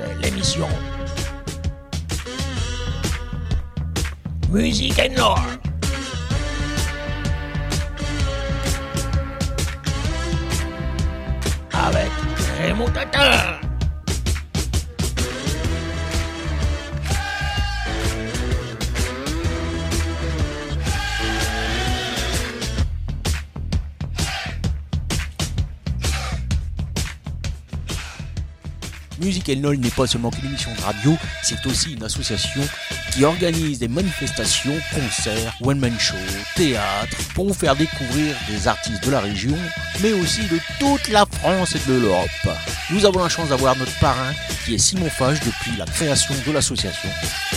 l'émission Music and Lore. Avec Raymond Tatin. Music and Lore n'est pas seulement qu'une émission de radio, c'est aussi une association qui organise des manifestations, concerts, one-man show, théâtre, pour vous faire découvrir des artistes de la région, mais aussi de toute la France et de l'Europe. Nous avons la chance d'avoir notre parrain, qui est Simon Fage, depuis la création de l'association.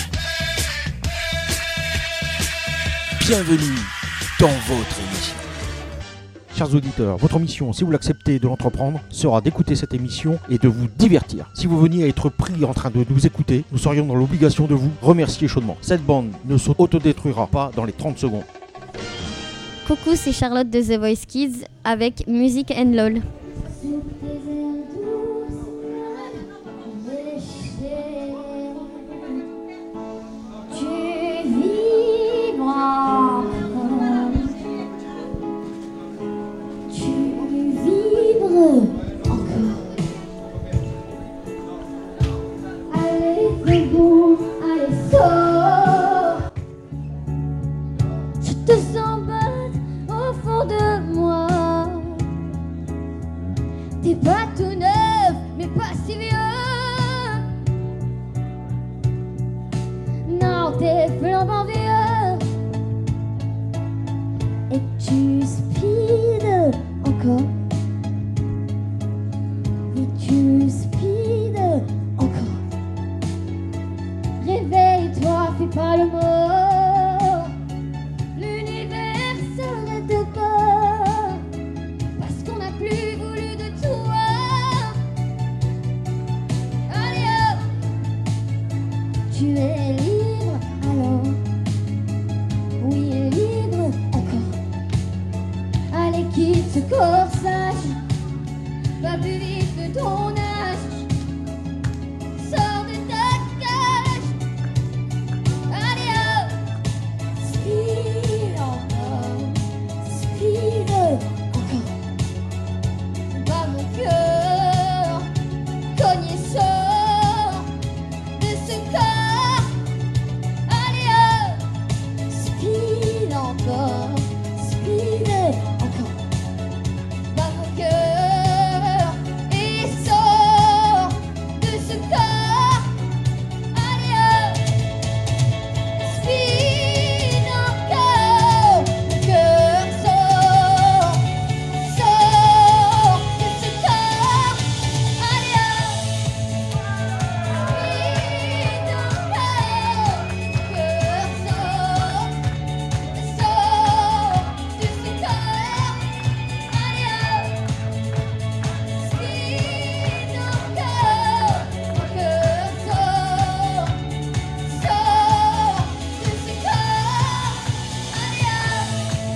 Bienvenue dans votre émission. Chers auditeurs, votre mission, si vous l'acceptez de l'entreprendre, sera d'écouter cette émission et de vous divertir. Si vous veniez à être pris en train de nous écouter, nous serions dans l'obligation de vous remercier chaudement. Cette bande ne s'autodétruira pas dans les 30 secondes. Coucou, c'est Charlotte de The Voice Kids avec Music and LOL. T'es pas tout neuf, mais pas si vieux. Non, t'es flambant vieux. Et tu speed encore. Et tu speed encore. Réveille-toi, fais pas le mot. L'univers serait de corps. Parce qu'on n'a plus voulu de toi. Allez hop, tu es libre alors. Oui, libre encore. Allez, quitte ce corsage. Va plus vite que ton âge. Sors de ta cage. Allez hop, speed encore. Speed encore. Bats mon cœur, cogne et sort de ce corps. Allez hop, speed encore, speed encore. Bats mon cœur et sort de ce corps. Allez hop, speed encore. Mon cœur sort de ce corps. Allez hop, speed encore. Mon cœur sort de ce corps. Allez hop, speed encore. Mon cœur sort de ce corps. Allez hop,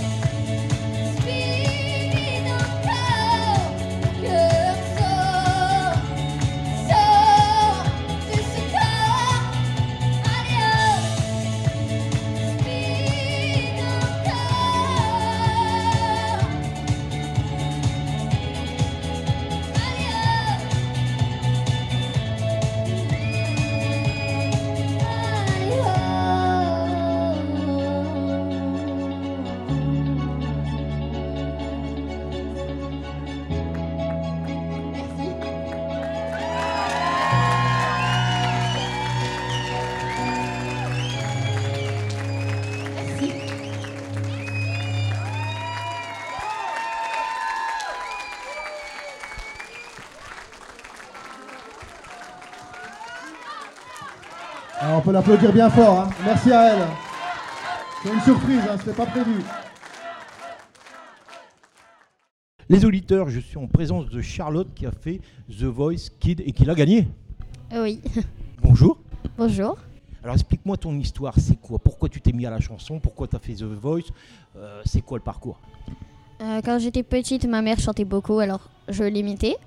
speed encore. Mon cœur sort de ce corps. Allez hop, speed Alors, on peut l'applaudir bien fort, hein. Merci à elle. C'est une surprise, hein, c'était pas prévu. Les auditeurs, je suis en présence de Charlotte qui a fait The Voice Kids et qui l'a gagné. Oui. Bonjour. Bonjour. Alors explique-moi ton histoire, c'est quoi? Pourquoi tu t'es mis à la chanson? Pourquoi tu as fait The Voice? C'est quoi le parcours? Quand j'étais petite, ma mère chantait beaucoup, alors je l'imitais.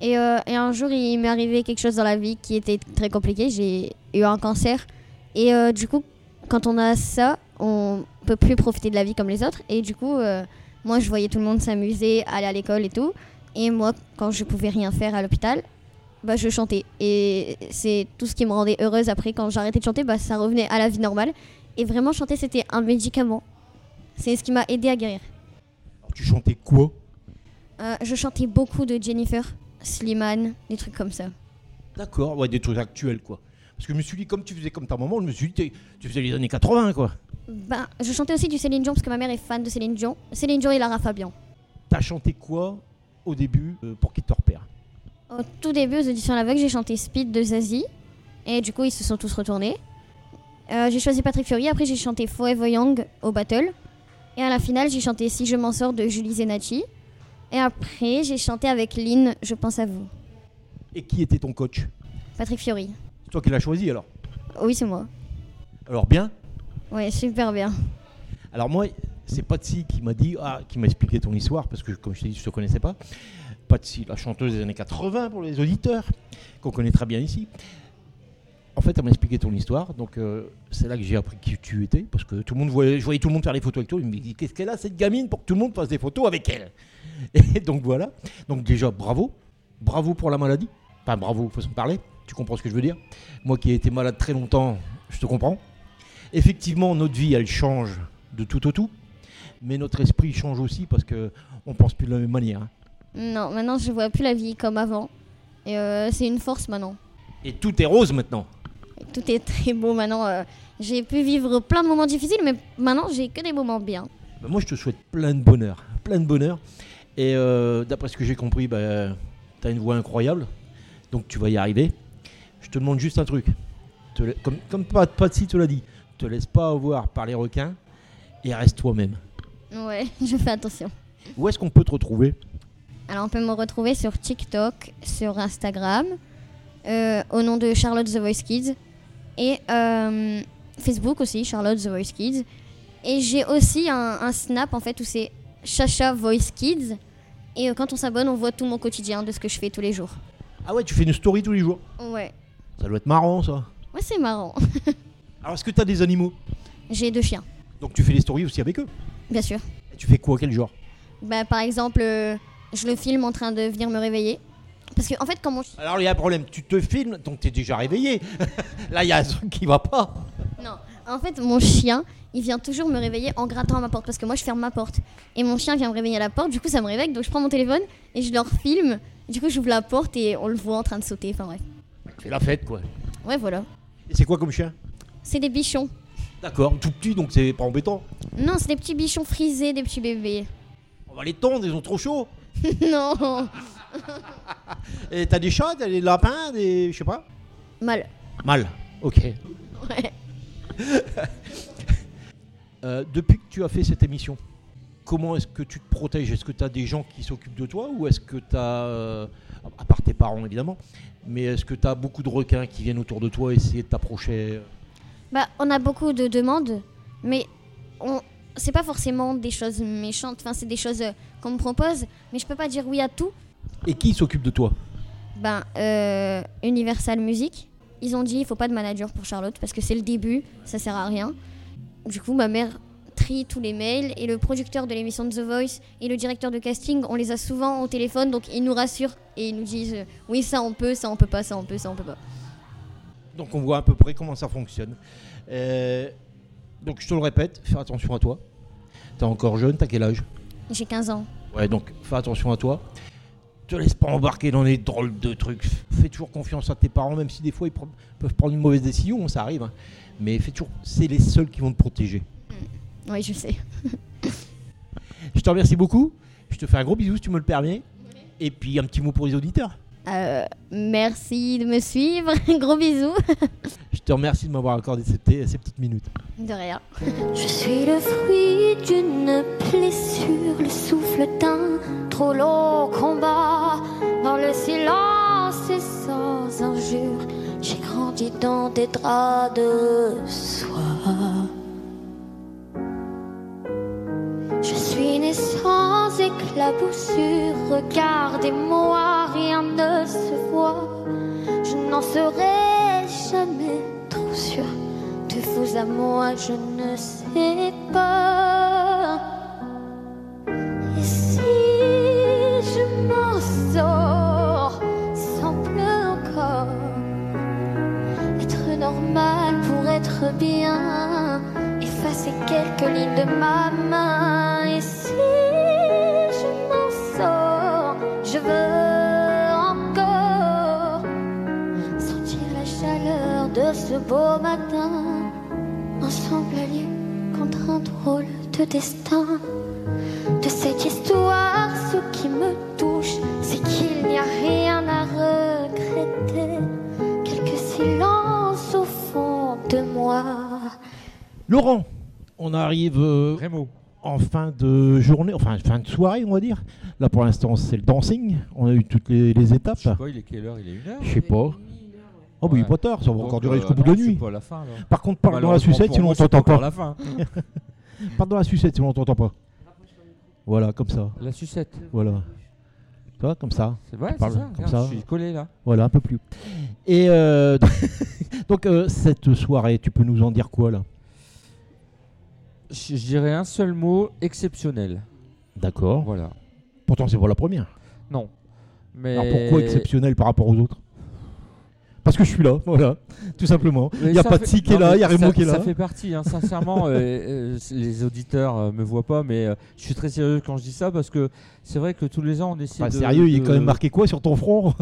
Et un jour, il m'est arrivé quelque chose dans la vie qui était très compliqué. J'ai eu un cancer. Et du coup, quand on a ça, on peut plus profiter de la vie comme les autres. Et du coup, moi, je voyais tout le monde s'amuser, aller à l'école et tout. Et moi, quand je pouvais rien faire à l'hôpital, bah, je chantais. Et c'est tout ce qui me rendait heureuse après. Quand j'arrêtais de chanter, bah, ça revenait à la vie normale. Et vraiment, chanter, c'était un médicament. C'est ce qui m'a aidé à guérir. Alors, tu chantais quoi? Je chantais beaucoup de Jennifer, Slimane, des trucs comme ça. D'accord, ouais, des trucs actuels, quoi. Parce que je me suis dit, comme tu faisais comme ta maman, je me suis dit, tu faisais les années 80, quoi. Ben, je chantais aussi du Céline Dion parce que ma mère est fan de Céline Dion. Céline Dion et Lara Fabian. T'as chanté quoi au début pour qu'ils te repèrent? Au tout début, aux auditions à l'aveugle, j'ai chanté Speed de Zazie. Et du coup, ils se sont tous retournés. J'ai choisi Patrick Fiori. Après, j'ai chanté Forever Young au battle. Et à la finale, j'ai chanté Si je m'en sors de Julie Zenacci. Et après, j'ai chanté avec Lynn, Je pense à vous. Et qui était ton coach? Patrick Fiori. C'est toi qui l'as choisi, alors? Oui, c'est moi. Alors, bien? Ouais, super bien. Alors moi, c'est Patsy qui m'a dit, qui m'a expliqué ton histoire, parce que comme je t'ai dit, je ne te connaissais pas. Patsy, la chanteuse des années 80 pour les auditeurs, qu'on connaît très bien ici. En fait, elle m'a expliqué ton histoire, donc c'est là que j'ai appris qui tu étais, parce que tout le monde je voyais tout le monde faire des photos avec toi. Il me dit, qu'est-ce qu'elle a cette gamine pour que tout le monde fasse des photos avec elle? Et donc voilà. Donc déjà, bravo pour la maladie. Enfin, bravo, façon de parler. Tu comprends ce que je veux dire? Moi qui ai été malade très longtemps, je te comprends. Effectivement, notre vie, elle change de tout au tout, mais notre esprit change aussi parce qu'on pense plus de la même manière. Non, maintenant, je vois plus la vie comme avant. Et c'est une force maintenant. Et tout est rose maintenant. Tout est très beau maintenant. J'ai pu vivre plein de moments difficiles, mais maintenant, j'ai que des moments bien. Ben moi, je te souhaite plein de bonheur. Et d'après ce que j'ai compris, tu as une voix incroyable, donc tu vas y arriver. Je te demande juste un truc. Comme Patsy te l'a dit, te laisse pas avoir par les requins et reste toi-même. Ouais, je fais attention. Où est-ce qu'on peut te retrouver? Alors, on peut me retrouver sur TikTok, sur Instagram, au nom de Charlotte The Voice Kids. Et Facebook aussi, Charlotte The Voice Kids. Et j'ai aussi un Snap, en fait, où c'est Chacha Voice Kids. Et quand on s'abonne, on voit tout mon quotidien de ce que je fais tous les jours. Ah ouais, tu fais une story tous les jours? Ouais. Ça doit être marrant, ça. Ouais, c'est marrant. Alors, est-ce que tu as des animaux? J'ai 2 chiens, Donc, tu fais des stories aussi avec eux? bien sûr. Et tu fais quoi? Quel genre? Bah, par exemple, je le filme en train de venir me réveiller. Parce que, en fait, quand mon chien... Alors, il y a un problème. Tu te filmes, donc tu es déjà réveillé. Là, il y a un truc qui va pas. Non, en fait, mon chien, il vient toujours me réveiller en grattant à ma porte. Parce que moi, je ferme ma porte. Et mon chien vient me réveiller à la porte. Du coup, ça me réveille. Donc, je prends mon téléphone et je leur filme. Du coup, j'ouvre la porte et on le voit en train de sauter. Enfin, bref. Tu fais la fête, quoi. Ouais, voilà. Et c'est quoi comme chien? C'est des bichons. D'accord, tout petit, donc c'est pas embêtant. Non, c'est des petits bichons frisés, des petits bébés. On va les tondre, ils sont trop chauds. Non. Et t'as des chats, t'as des lapins, je sais pas. Mal. Mal, ok. Ouais. Depuis que tu as fait cette émission, comment est-ce que tu te protèges? Est-ce que tu as des gens qui s'occupent de toi ou est-ce que tu as, à part tes parents évidemment, mais est-ce que tu as beaucoup de requins qui viennent autour de toi essayer de t'approcher? Bah, on a beaucoup de demandes, mais c'est pas forcément des choses méchantes. Enfin, c'est des choses qu'on me propose, mais je peux pas dire oui à tout. Et qui s'occupe de toi? Ben, Universal Music, ils ont dit il faut pas de manager pour Charlotte parce que c'est le début, ça sert à rien. Du coup, ma mère trie tous les mails et le producteur de l'émission de The Voice et le directeur de casting, on les a souvent au téléphone, donc ils nous rassurent et ils nous disent oui, ça on peut pas, ça on peut pas. Donc on voit à peu près comment ça fonctionne. Donc je te le répète, fais attention à toi. T'es encore jeune, t'as quel âge? J'ai 15 ans. Ouais, donc fais attention à toi. Te laisse pas embarquer dans les drôles de trucs. Fais toujours confiance à tes parents, même si des fois ils peuvent prendre une mauvaise décision, ça arrive. Hein. Mais fais toujours, c'est les seuls qui vont te protéger. Oui, je sais. Je te remercie beaucoup. Je te fais un gros bisou si tu me le permets. Et puis un petit mot pour les auditeurs. Merci de me suivre. Gros bisous. Je te remercie de m'avoir accordé ces petites minutes. De rien. Je suis le fruit d'une blessure, le souffle d'un trop long combat. Dans le silence et sans injure, j'ai grandi dans des draps de soie. Je suis né sans éclat éclaboussures. Regardez-moi, rien ne se voit. Je n'en serai jamais trop sûre. De vous à moi, je ne sais pas. Et si je m'en sors sans pleurs encore, être normal pour être bien, effacer quelques lignes de ma main. Et si je m'en sors, je veux encore sentir la chaleur de ce beau matin. Ensemble alliés contre un drôle de destin. De cette histoire, ce qui me touche, c'est qu'il n'y a rien à regretter. Quelques silences au fond de moi. Laurent, on arrive en fin de journée, enfin fin de soirée, on va dire. Là, pour l'instant, c'est le dancing. On a eu toutes les étapes. Je sais pas, il est quelle heure? Il est 1h? Je sais pas. Oh, bah, il est pas tard, ça va encore durer jusqu'au bout de la nuit. C'est pas la fin, là. Par contre, parle dans la sucette, sinon on t'entend pas. La fin. Parle dans la sucette, sinon on t'entend pas. Voilà, comme ça. La sucette. Voilà. Tu vois, comme ça. C'est vrai, parle c'est ça. comme Regarde, ça. je suis collé là. Voilà, un peu plus. Et donc, cette soirée, tu peux nous en dire quoi, là? Je dirais un seul mot, exceptionnel. D'accord. Voilà. Pourtant, c'est pas la première. Non. Mais... Alors, pourquoi exceptionnel par rapport aux autres? Parce que je suis là, voilà, tout simplement. Il n'y a pas de si qui est là, il n'y a Rémo qui est là. Ça fait partie, hein, sincèrement, les auditeurs me voient pas, mais je suis très sérieux quand je dis ça, parce que c'est vrai que tous les ans, on essaie de... Sérieux, il est quand même marqué quoi sur ton front?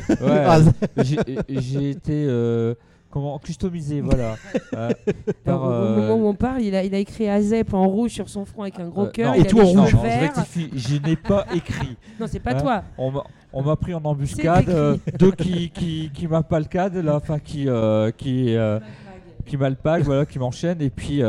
J'ai été... customisé, voilà. Au moment où on parle, il a écrit AZEP en rouge sur son front avec un gros cœur. Et tout en rouge. Je rectifie, je n'ai pas écrit. Non, c'est pas toi. On m'a pris en embuscade, deux qui m'appalcadent, là, enfin qui m'alpaguent, voilà, qui m'enchaînent, et puis...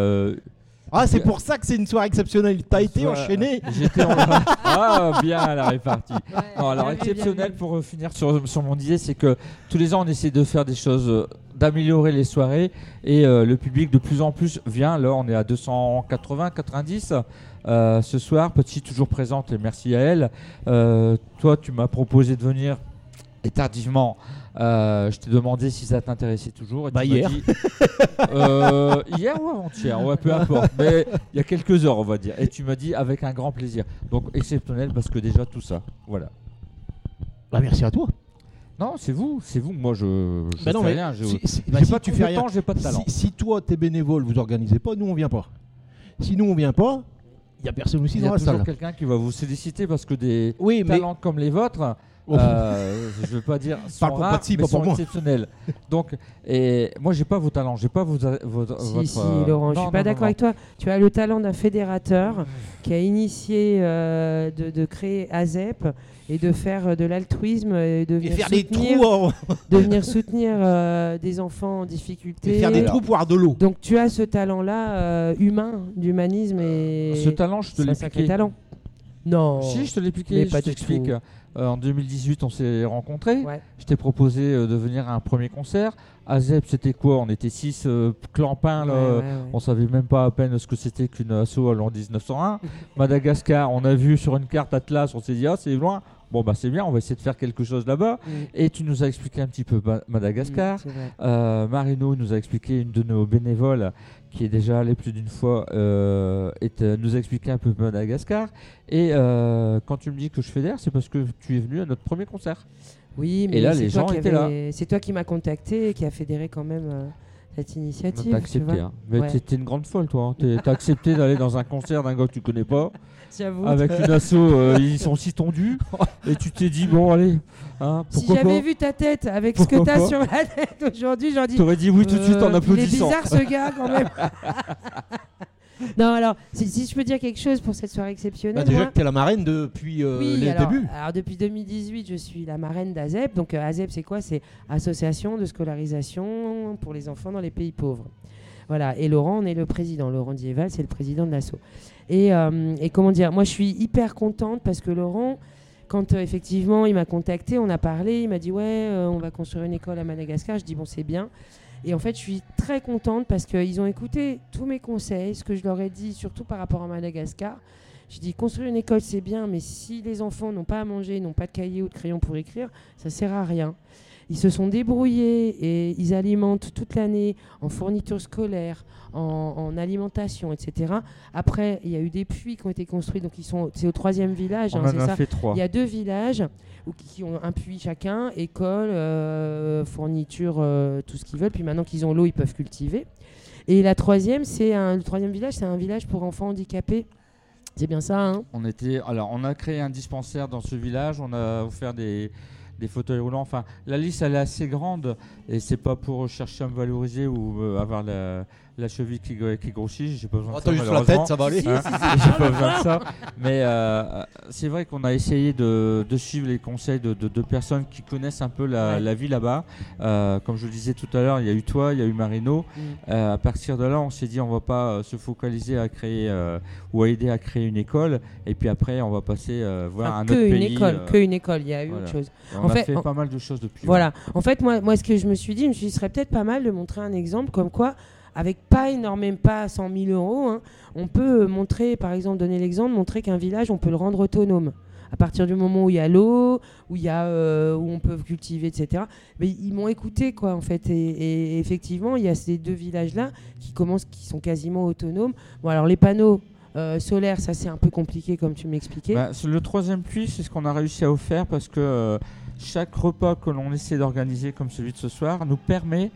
Ah, c'est pour ça que c'est une soirée exceptionnelle. T'as été enchaîné. J'étais Ah, bien la répartie. Non, alors exceptionnel, pour finir sur mon idée, c'est que tous les ans on essaie de faire des choses, d'améliorer les soirées, et le public de plus en plus vient. Là, on est à 280, 90 ce soir. Petit toujours présente, et merci à elle. Toi, tu m'as proposé de venir, et tardivement. Je t'ai demandé si ça t'intéressait toujours. Et hier. Dit, hier ou avant-hier, ouais, peu importe. Mais il y a quelques heures, on va dire. Et tu m'as dit avec un grand plaisir. Donc exceptionnel, parce que déjà tout ça, voilà. Bah, merci à toi. Non, c'est vous. Moi, je fais rien. Tu fais rien. J'ai pas de talent. Si toi, t'es bénévole, vous organisez pas, nous on vient pas. Si nous on vient pas, il y a personne aussi dans la salle. Il y a toujours quelqu'un qui va vous solliciter, parce que des talents comme les vôtres. Je veux pas dire sont rares, mais sont exceptionnels. Donc, et moi j'ai pas vos talents, j'ai pas votre. Si, Laurent, je suis pas d'accord avec toi. Tu as le talent d'un fédérateur qui a initié de créer AZEP et de faire de l'altruisme et de venir faire soutenir, des trous, de venir soutenir des enfants en difficulté. Et faire des trous pour avoir de l'eau. Donc tu as ce talent-là humain, d'humanisme et. Ce talent, je te l'ai piqué. Talent. Non. Si, je te l'ai piqué. Je t'explique. En 2018, on s'est rencontrés. Ouais. Je t'ai proposé de venir à un premier concert. AZEP, c'était quoi? On était 6 clampins. Ouais. On savait même pas à peine ce que c'était qu'une asso en 1901. Madagascar, on a vu sur une carte Atlas, on s'est dit, ah, c'est loin. Bon, bah c'est bien, on va essayer de faire quelque chose là-bas. Et tu nous as expliqué un petit peu Madagascar. Marino nous a expliqué, une de nos bénévoles qui est déjà allée plus d'une fois, nous a expliqué un peu Madagascar. Et quand tu me dis que je fédère, c'est parce que tu es venu à notre premier concert. Oui, mais et là, les gens étaient là. C'est toi qui m'as contacté et qui a fédéré quand même cette initiative. T'as accepté, hein. Mais t'es une grande folle, toi. Hein. T'as accepté d'aller dans un concert d'un gars que tu connais pas. J'avoue. Avec une asso, ils sont si tendus. Et tu t'es dit, bon, allez. Hein, si j'avais vu ta tête avec ce que t'as sur la tête aujourd'hui, j'aurais dit. T'aurais dit oui tout de suite en applaudissant. Il est bizarre ce gars quand même. Non, alors, si je peux dire quelque chose pour cette soirée exceptionnelle. Déjà que tu es la marraine depuis les débuts. Alors, depuis 2018, je suis la marraine d'AZEP. Donc, AZEP, c'est quoi? C'est Association de scolarisation pour les enfants dans les pays pauvres. Voilà. Et Laurent, on est le président. Laurent Dieval, c'est le président de l'asso. Et comment dire? Moi, je suis hyper contente parce que Laurent, quand effectivement, il m'a contacté, on a parlé, il m'a dit on va construire une école à Madagascar. Je dis bon, c'est bien. Et en fait, je suis très contente parce qu'ils ont écouté tous mes conseils, ce que je leur ai dit, surtout par rapport à Madagascar. Je dis construire une école c'est bien, mais si les enfants n'ont pas à manger, n'ont pas de cahier ou de crayon pour écrire, ça sert à rien. Ils se sont débrouillés et ils alimentent toute l'année en fourniture scolaire, en alimentation, etc. Après, il y a eu des puits qui ont été construits, donc c'est au 3e village. On en a fait 3. Il y a 2 villages qui ont un puits chacun, école, fourniture, tout ce qu'ils veulent. Puis maintenant qu'ils ont l'eau, ils peuvent cultiver. Et le 3e village, c'est un village pour enfants handicapés. C'est bien ça, hein ? On a créé un dispensaire dans ce village, on a offert des fauteuils roulants. Enfin, la liste elle est assez grande et c'est pas pour chercher à me valoriser ou avoir la cheville qui grossit. J'ai pas besoin de ça. Juste la tête, ça va aller. J'ai pas besoin de ça. Mais c'est vrai qu'on a essayé de suivre les conseils de personnes qui connaissent un peu la vie là-bas. Comme je le disais tout à l'heure, il y a eu toi, il y a eu Marino. À partir de là, on s'est dit on va pas se focaliser à créer ou à aider à créer une école. Et puis après, on va passer voir un autre pays. Que une école, il y a eu autre chose. On a fait pas mal de choses depuis. Voilà. En fait, moi, ce que je me suis dit, ce serait peut-être pas mal de montrer un exemple comme quoi, avec pas 100 000 euros, hein, on peut montrer, par exemple, donner l'exemple, montrer qu'un village, on peut le rendre autonome. À partir du moment où il y a l'eau, où on peut cultiver, etc. Mais ils m'ont écouté, quoi, en fait. Et effectivement, il y a ces 2 villages-là qui sont quasiment autonomes. Bon, alors les panneaux solaires, ça c'est un peu compliqué, comme tu m'expliquais. Le 3e puits, c'est ce qu'on a réussi à offrir parce que chaque repas que l'on essaie d'organiser, comme celui de ce soir, nous permet,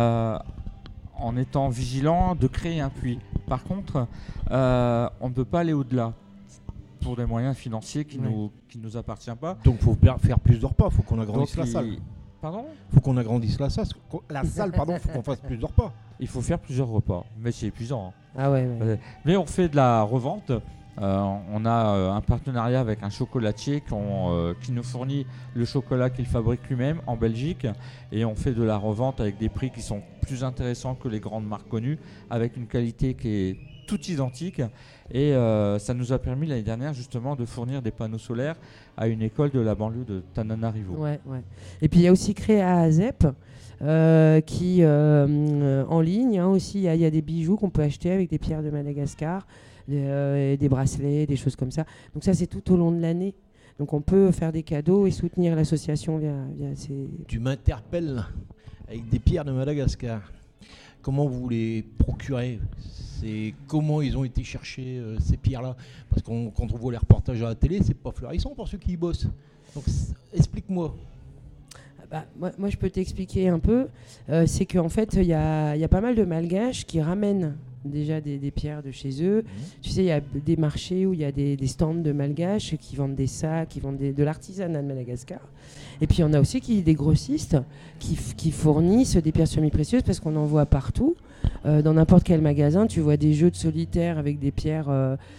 en étant vigilant, de créer un puits. Par contre, on ne peut pas aller au-delà pour des moyens financiers qui nous appartiennent pas. Donc il faut faire plus de repas, il faut qu'on agrandisse la salle. Pardon ? Il faut qu'on agrandisse la salle, faut qu'on fasse plus de repas. Il faut faire plusieurs repas, mais c'est épuisant. Hein. Ah ouais. Mais on fait de la revente. On a un partenariat avec un chocolatier qui nous fournit le chocolat qu'il fabrique lui-même en Belgique et on fait de la revente avec des prix qui sont plus intéressants que les grandes marques connues, avec une qualité qui est toute identique et ça nous a permis l'année dernière justement de fournir des panneaux solaires à une école de la banlieue de Tananarivo. Ouais. Et puis il y a aussi Créa ASEP qui en ligne aussi, il y a des bijoux qu'on peut acheter avec des pierres de Madagascar, des bracelets, des choses comme ça. Donc ça c'est tout au long de l'année. Donc on peut faire des cadeaux et soutenir l'association via ces... Tu m'interpelles avec des pierres de Madagascar. Comment vous les procurez ? Comment ils ont été chercher ces pierres-là ? Parce que quand on voit les reportages à la télé, c'est pas fleurissant pour ceux qui y bossent. Donc explique-moi. Moi, je peux t'expliquer un peu. C'est qu'en fait, il y a pas mal de Malgaches qui ramènent déjà des pierres de chez eux. Tu sais, il y a des marchés où il y a des stands de Malgaches qui vendent des sacs, qui vendent de l'artisanat de Madagascar. Et puis, il y en a aussi des grossistes qui fournissent des pierres semi-précieuses parce qu'on en voit partout. Dans n'importe quel magasin, tu vois des jeux de solitaire avec des pierres,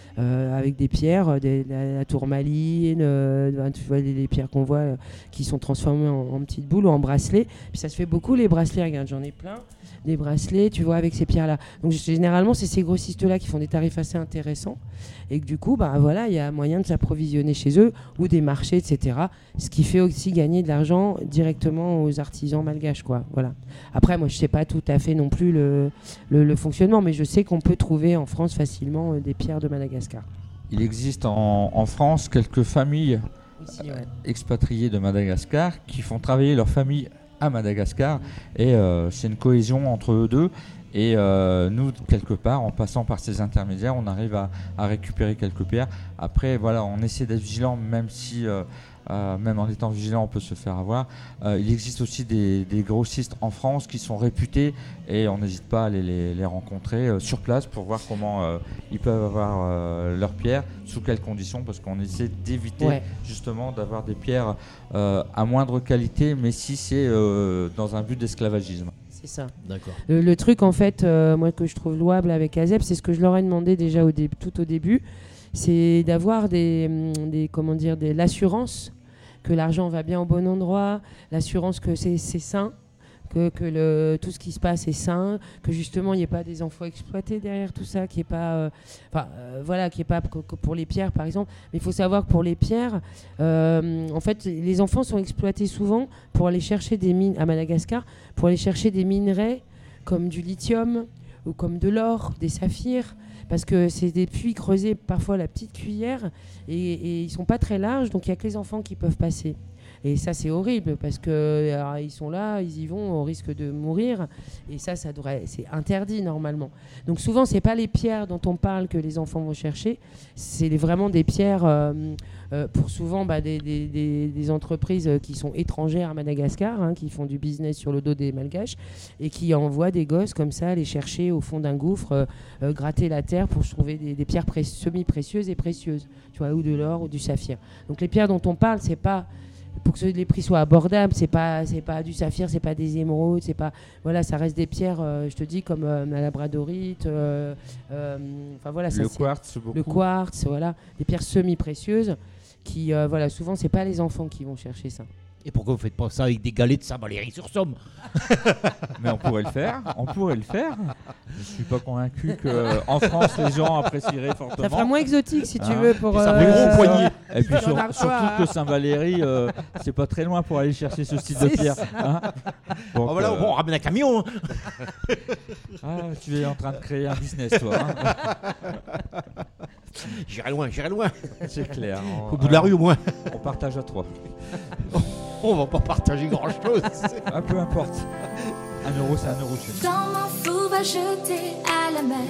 la tourmaline, tu vois les pierres qu'on voit qui sont transformées en petites boules ou en bracelets. Puis ça se fait beaucoup les bracelets, regarde, j'en ai plein, des bracelets, tu vois, avec ces pierres-là. Donc généralement, c'est ces grossistes-là qui font des tarifs assez intéressants et que du coup, il y a moyen de s'approvisionner chez eux ou des marchés, etc. Ce qui fait aussi gagner de l'argent directement aux artisans malgaches, quoi. Voilà. Après, moi, je sais pas tout à fait non plus le fonctionnement, mais je sais qu'on peut trouver en France facilement des pierres de Madagascar. Il existe en France quelques familles expatriées de Madagascar qui font travailler leur famille à Madagascar et c'est une cohésion entre eux deux et nous, quelque part, en passant par ces intermédiaires, on arrive à récupérer quelques pierres. Après, voilà, on essaie d'être vigilant, même si... même en étant vigilant, on peut se faire avoir. Il existe aussi des grossistes en France qui sont réputés et on n'hésite pas à aller les rencontrer sur place pour voir comment ils peuvent avoir leurs pierres, sous quelles conditions, parce qu'on essaie d'éviter justement d'avoir des pierres à moindre qualité, mais si c'est dans un but d'esclavagisme. C'est ça. D'accord. Le truc, en fait, moi, que je trouve louable avec ASEP, c'est ce que je leur ai demandé déjà tout au début, c'est d'avoir l'assurance que l'argent va bien au bon endroit, l'assurance que c'est sain, que tout ce qui se passe est sain, que justement il n'y ait pas des enfants exploités derrière tout ça, qu'il n'y ait pas, qu'il n'y ait pas que pour les pierres par exemple. Mais il faut savoir que pour les pierres, en fait, les enfants sont exploités souvent pour aller chercher des mines à Madagascar, pour aller chercher des minerais comme du lithium ou comme de l'or, des saphirs. parce que c'est des puits creusés parfois à la petite cuillère et ils sont pas très larges, donc il y a que les enfants qui peuvent passer. Et ça, c'est horrible parce que alors, ils sont là, ils y vont au risque de mourir. Et ça c'est interdit normalement. Donc souvent, c'est pas les pierres dont on parle que les enfants vont chercher. C'est vraiment des pierres pour souvent des entreprises qui sont étrangères à Madagascar, hein, qui font du business sur le dos des Malgaches et qui envoient des gosses comme ça aller chercher au fond d'un gouffre, gratter la terre pour trouver des pierres semi-précieuses et précieuses, tu vois, ou de l'or ou du saphir. Donc les pierres dont on parle, c'est pas pour que les prix soient abordables, c'est pas du saphir, c'est pas des émeraudes, c'est pas, voilà, ça reste des pierres, je te dis, comme la labradorite, enfin voilà, ça, le quartz, beaucoup. Le quartz, voilà, des pierres semi-précieuses qui, voilà, souvent c'est pas les enfants qui vont chercher ça. Et pourquoi vous faites pas ça avec des galets de Saint-Valéry-sur-Somme? Mais on pourrait le faire. Je suis pas convaincu qu'en France les gens apprécieraient fortement. Ça fera moins exotique si tu veux pour. Ça fait gros poignet. Et puis surtout que Saint-Valéry, c'est pas très loin pour aller chercher ce style de pierre. Hein. Donc, voilà, on ramène un camion. Tu es en train de créer un business, toi. Hein. J'irai loin. C'est clair. Au bout de la rue, au moins. On partage à 3. On va pas partager grand-chose. Peu importe. 1 euro, c'est 1 euro. Quand mon fou va jeter à la mer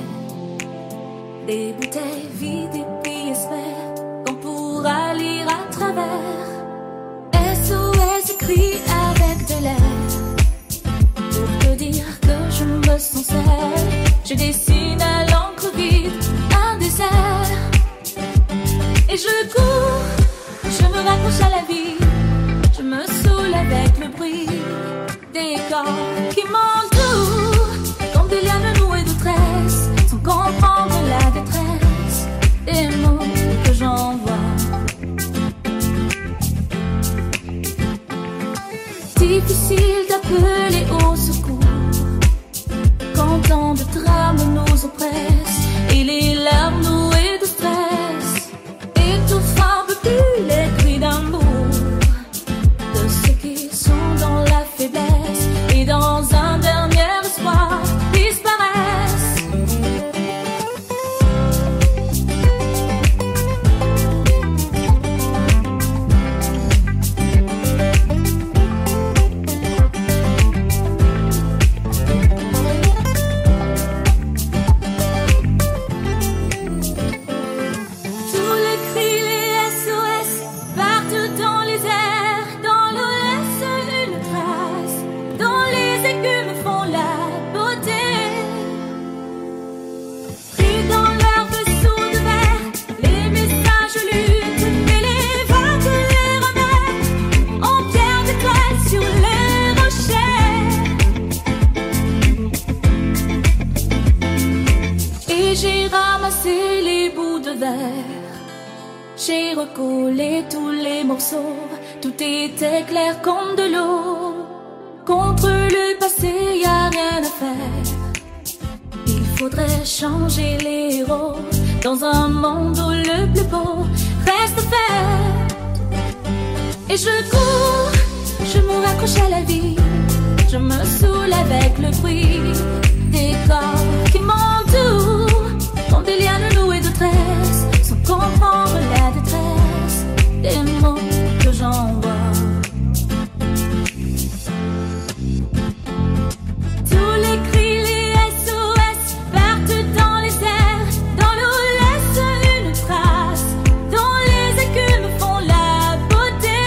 des bouteilles vides et puis espère qu'on pourra lire à travers. SOS écrit avec de l'air pour te dire que je me sens seule. Je dessine à l'encre vide un désert et je cours, je me raccroche à la vie. Je me saoule avec le bruit des corps qui m'entourent comme des lianes nouées de tresses, sans comprendre la détresse des mots que j'envoie. Difficile d'appeler au secours quand tant de drames nous oppressent et les larmes nouées de stress étouffant un peu plus les cris d'amour de ceux qui sont dans la faiblesse et dans un dernier espoir disparaissent. Tous les cris, les SOS partent dans les airs, dans l'eau laissent une trace, dont les écumes font la beauté. Pris dans leur vaisseau de verre, les messages luttent, mais les vagues les ramènent en pierre d'étoiles sur les rochers. Et j'ai ramassé les bouts de verre. J'ai recollé tous les morceaux, tout était clair comme de l'eau. Contre le passé, y a rien à faire. Il faudrait changer les héros dans un monde où le plus beau reste à faire. Et je cours, je me raccroche à la vie, je me saoule avec le bruit des corps qui m'entourent comme des lianes nouées de tresses, sans comprendre la détresse des mots que j'envoie. Tous les cris, les SOS partent dans les airs, dans l'eau laissent une trace, dont les écumes font la beauté.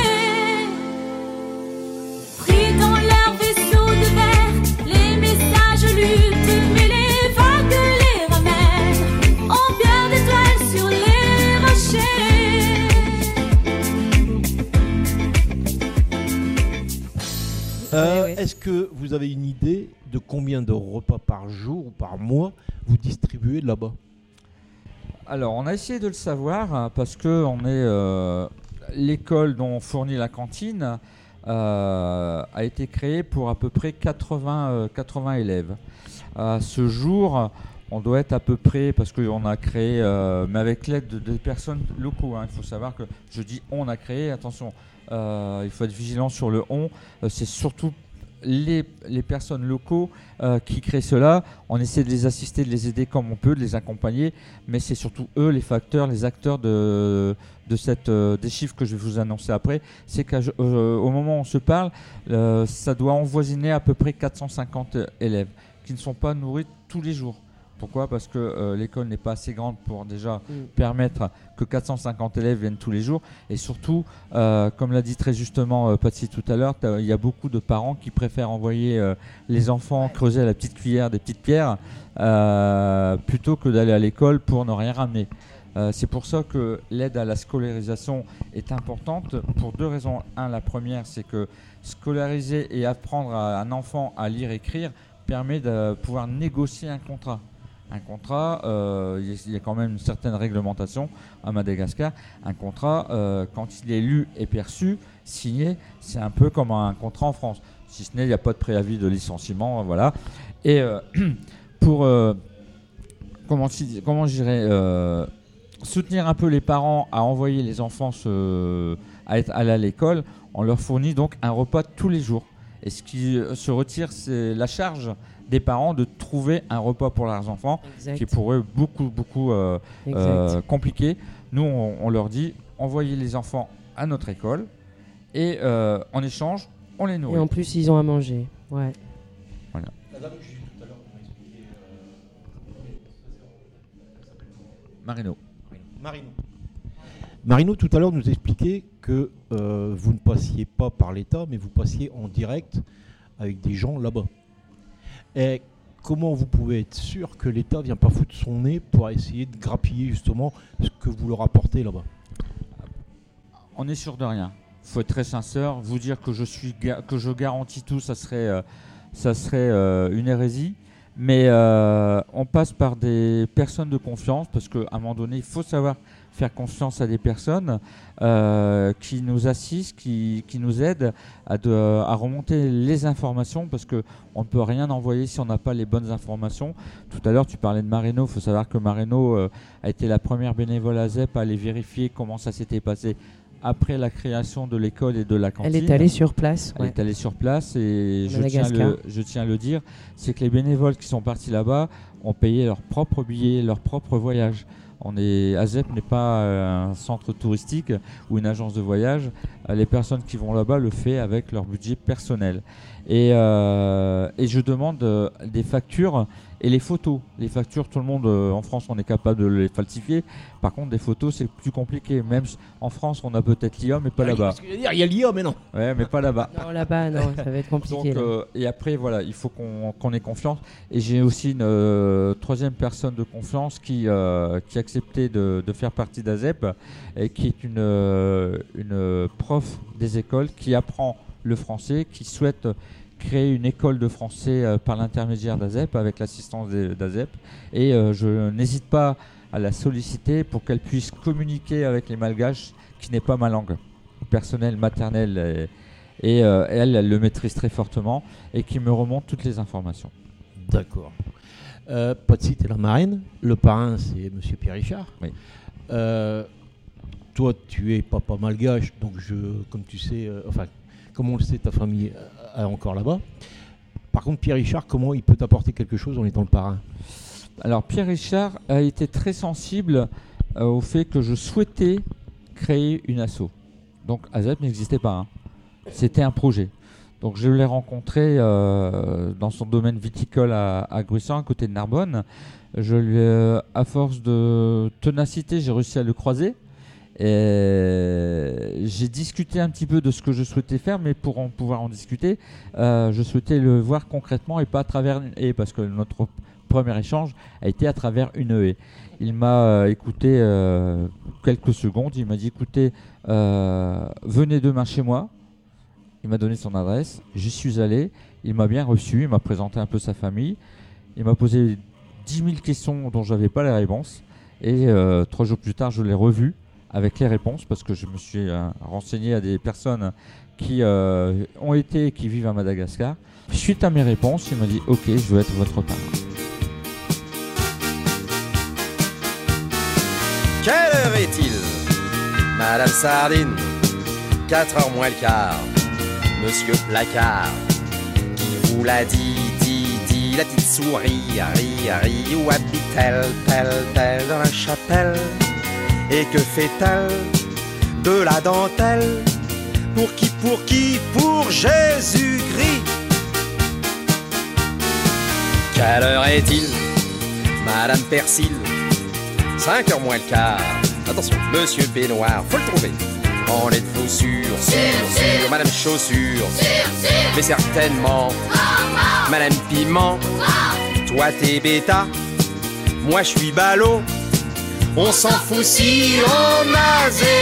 Pris dans leur vaisseau de verre, les messages luttent, mais les vagues les ramènent en pierre d'étoiles sur les rochers. Est-ce que vous avez une idée de combien de repas par jour ou par mois vous distribuez là-bas? Alors, on a essayé de le savoir parce que on est l'école dont on fournit la cantine a été créée pour à peu près 80 élèves. À ce jour, on doit être à peu près, parce qu'on a créé, mais avec l'aide des personnes locaux. Hein, il faut savoir que je dis on a créé, attention, il faut être vigilant sur le on. C'est surtout les personnes locaux qui créent cela, on essaie de les assister, de les aider comme on peut, de les accompagner, mais c'est surtout eux les facteurs, les acteurs des chiffres que je vais vous annoncer après. C'est qu'au moment où on se parle, ça doit avoisiner à peu près 450 élèves qui ne sont pas nourris tous les jours. Pourquoi ? Parce que l'école n'est pas assez grande pour déjà permettre que 450 élèves viennent tous les jours. Et surtout, comme l'a dit très justement Patsy tout à l'heure, il y a beaucoup de parents qui préfèrent envoyer les enfants creuser à la petite cuillère des petites pierres plutôt que d'aller à l'école pour ne rien ramener. C'est pour ça que l'aide à la scolarisation est importante pour 2 raisons. La première, c'est que scolariser et apprendre à un enfant à lire et écrire permet de pouvoir négocier un contrat. Un contrat, il y a quand même une certaine réglementation à Madagascar. Un contrat, quand il est lu et perçu, signé, c'est un peu comme un contrat en France. Si ce n'est, il n'y a pas de préavis de licenciement, voilà. Et pour, comment je dirais, soutenir un peu les parents à envoyer les enfants aller à l'école, on leur fournit donc un repas tous les jours. Et ce qui se retire, c'est la charge des parents de trouver un repas pour leurs enfants, qui est pour eux beaucoup compliqué. Nous, on leur dit, envoyez les enfants à notre école et en échange, on les nourrit. Et en plus, ils ont à manger. Ouais. Voilà. La dame que j'ai vue tout à l'heure, on m'a expliqué. Marino, tout à l'heure, nous expliquait que vous ne passiez pas par l'État, mais vous passiez en direct avec des gens là-bas. Et comment vous pouvez être sûr que l'État ne vient pas foutre son nez pour essayer de grappiller justement ce que vous leur apportez là-bas ? On est sûr de rien. Il faut être très sincère. Vous dire que je garantis tout, ça serait une hérésie. Mais on passe par des personnes de confiance, parce qu'à un moment donné, il faut savoir faire confiance à des personnes qui nous assistent, qui nous aident à remonter les informations, parce qu'on ne peut rien envoyer si on n'a pas les bonnes informations. Tout à l'heure, tu parlais de Marino. Il faut savoir que Marino a été la première bénévole à ZEP à aller vérifier comment ça s'était passé après la création de l'école et de la cantine. Elle est allée sur place. Elle est allée sur place et je tiens à le dire, c'est que les bénévoles qui sont partis là-bas ont payé leurs propres billets, leur propre voyage. AZEP n'est pas un centre touristique ou une agence de voyage. Les personnes qui vont là-bas le font avec leur budget personnel. Et je demande des factures et les photos. Les factures, tout le monde en France, on est capable de les falsifier. Par contre, des photos, c'est plus compliqué. Même en France, on a peut-être l'IA, mais pas là-bas. Il y a l'IA, mais non. Ouais, mais pas là-bas. Non, là-bas, non, ça va être compliqué. Donc, et après, voilà, il faut qu'on ait confiance. Et j'ai aussi une troisième personne de confiance qui a accepté de faire partie d'AZEP et qui est une prof des écoles qui apprend le français, qui souhaite créer une école de français par l'intermédiaire d'AZEP, avec l'assistance d'AZEP. Et je n'hésite pas à la solliciter pour qu'elle puisse communiquer avec les Malgaches, qui n'est pas ma langue personnelle, maternelle. Et elle le maîtrise très fortement et qui me remonte toutes les informations. D'accord. Patsy, tu es la marraine. Le parrain, c'est Monsieur Pierre Richard. Oui. Toi, tu es papa malgache, donc comme tu sais, comme on le sait, ta famille est encore là-bas. Par contre, Pierre Richard, comment il peut t'apporter quelque chose en étant le parrain ? Alors, Pierre Richard a été très sensible au fait que je souhaitais créer une asso. Donc, AZEP n'existait pas. Hein. C'était un projet. Donc, je l'ai rencontré dans son domaine viticole à Gruissan, à côté de Narbonne. À force de ténacité, j'ai réussi à le croiser. Et j'ai discuté un petit peu de ce que je souhaitais faire, mais pour pouvoir en discuter, je souhaitais le voir concrètement et pas à travers une haie, parce que notre premier échange a été à travers une haie. Il m'a écouté quelques secondes, il m'a dit écoutez, venez demain chez moi. Il m'a donné son adresse, j'y suis allé, il m'a bien reçu, il m'a présenté un peu sa famille, il m'a posé 10 000 questions dont je n'avais pas les réponses, et 3 jours plus tard je l'ai revu avec les réponses, parce que je me suis renseigné à des personnes qui ont été et qui vivent à Madagascar. Suite à mes réponses, il m'a dit ok, je veux être votre parrain. Quelle heure est-il, Madame Sardine? 4h moins le quart. Monsieur Placard, vous l'a dit, la petite souris, ri, où habite-t-elle, telle, dans la chapelle? Et que fait-elle de la dentelle? Pour qui? Pour Jésus-Christ. Quelle heure est-il, Madame Persil? 5h moins le quart. Attention, Monsieur Baignoire, faut le trouver. En êtes-vous sûr? Sûr. Madame Chaussure? Sûr. Mais certainement. Madame Piment? Toi t'es bêta, moi je suis ballot. On s'en fout si on a 0.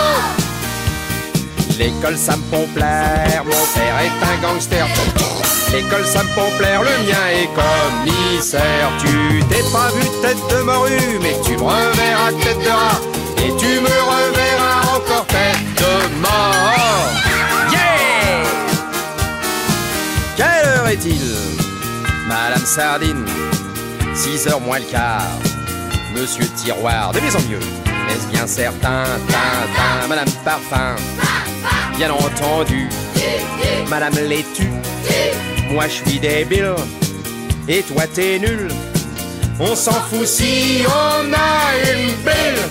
L'école ça me peut plaire, mon père est un gangster. L'école ça me peut plaire, le mien est commissaire. Tu t'es pas vu tête de morue, mais tu me reverras tête de rat. Et tu me reverras encore tête de mort. Yeah! Quelle heure est-il, Madame Sardine? 6h moins le quart. Monsieur Tiroir, de mieux en mieux. Est-ce bien certain, Madame Parfum? Bien entendu. Madame Laitue? Moi je suis débile. Et toi t'es nul. On s'en fout si on a une bille.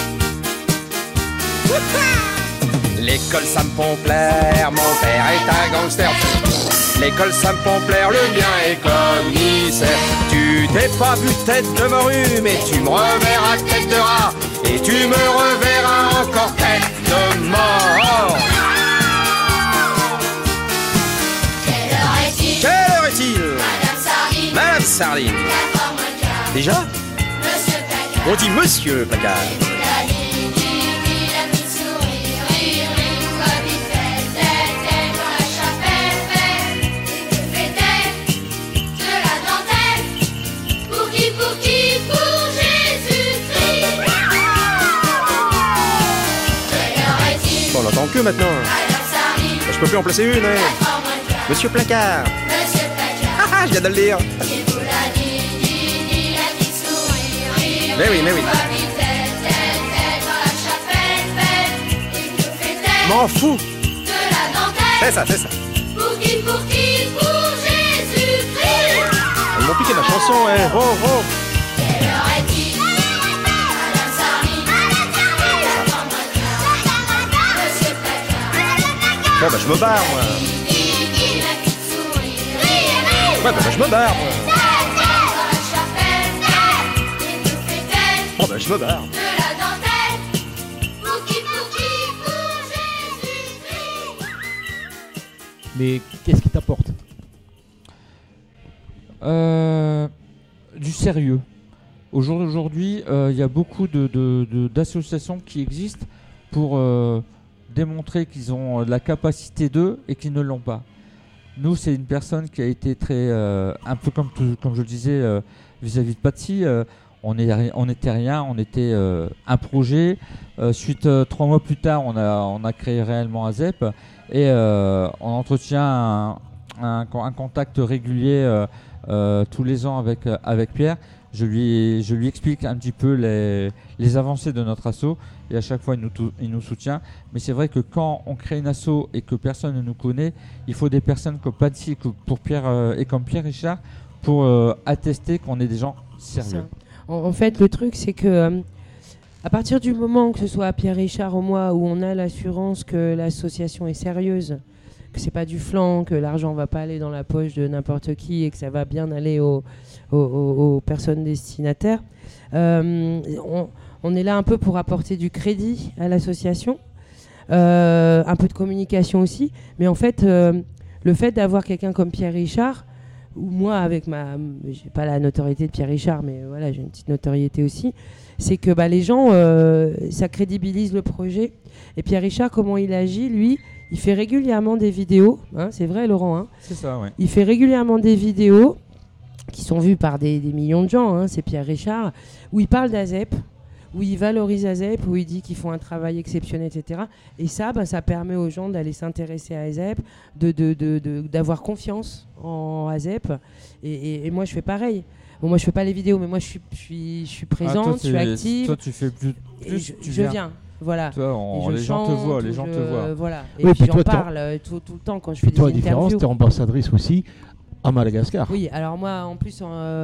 L'école ça me peut plaire, mon père est un gangster. L'école ça me peut plaire, le mien est commissaire. Tu t'es pas vu tête de morue, mais tu me reverras tête de rat. Et tu me reverras encore tête de mort. Quelle heure est-il, Madame Sardine? Déjà? On dit Monsieur Placard. On n'entend que maintenant. Je peux plus en placer une, hein. Monsieur Placard. Ah, je viens de le dire. Mais oui. M'en fous. C'est ça. Pour qui, pour Jésus-Christ. Ils m'ont piqué ma chanson, hein. Oh. Quelle heure est-il, Madame Sardine? Monsieur Placard. Bon, bah, je me barre, moi. Ouais, bah, je me barre, moi. Bon, bah, je me barre. Mais qu'est-ce qui t'apporte? Du sérieux. Aujourd'hui, il y a beaucoup d'associations qui existent pour démontrer qu'ils ont la capacité d'eux et qu'ils ne l'ont pas. Nous, c'est une personne qui a été très, un peu comme je le disais vis-à-vis de Patsy, on n'était rien, on était un projet. Suite 3 mois plus tard, on a créé réellement AZEP et on entretient un contact régulier tous les ans avec Pierre. Je lui explique un petit peu les avancées de notre asso et à chaque fois il nous soutient. Mais c'est vrai que quand on crée une asso et que personne ne nous connaît, il faut des personnes comme Patsy et comme Pierre Richard pour attester qu'on est des gens sérieux. En fait, le truc c'est que à partir du moment que ce soit Pierre Richard ou moi où on a l'assurance que l'association est sérieuse, que c'est pas du flan, que l'argent va pas aller dans la poche de n'importe qui et que ça va bien aller aux personnes destinataires. On est là un peu pour apporter du crédit à l'association, un peu de communication aussi, mais en fait, le fait d'avoir quelqu'un comme Pierre Richard, ou moi avec j'ai pas la notoriété de Pierre Richard, mais voilà, j'ai une petite notoriété aussi, c'est que les gens, ça crédibilise le projet. Et Pierre Richard, comment il agit, lui, il fait régulièrement des vidéos, hein, c'est vrai Laurent, hein, c'est ça, ouais. Il fait régulièrement des vidéos qui sont vues par des millions de gens, hein, c'est Pierre Richard, où il parle d'AZEP, où il valorise AZEP, où il dit qu'ils font un travail exceptionnel, etc. Et ça, ça permet aux gens d'aller s'intéresser à AZEP, d'avoir confiance en AZEP. Et moi, je fais pareil. Bon, moi, je fais pas les vidéos, mais moi, je suis présente, toi, je suis active. Toi, tu fais plus je viens. Voilà. Toi, les gens te voient. Voilà. Et Oui, puis toi, j'en parle tout le temps quand je fais des interviews. Toi, différence, tu es ambassadrice aussi À Madagascar. Oui, alors moi, en plus,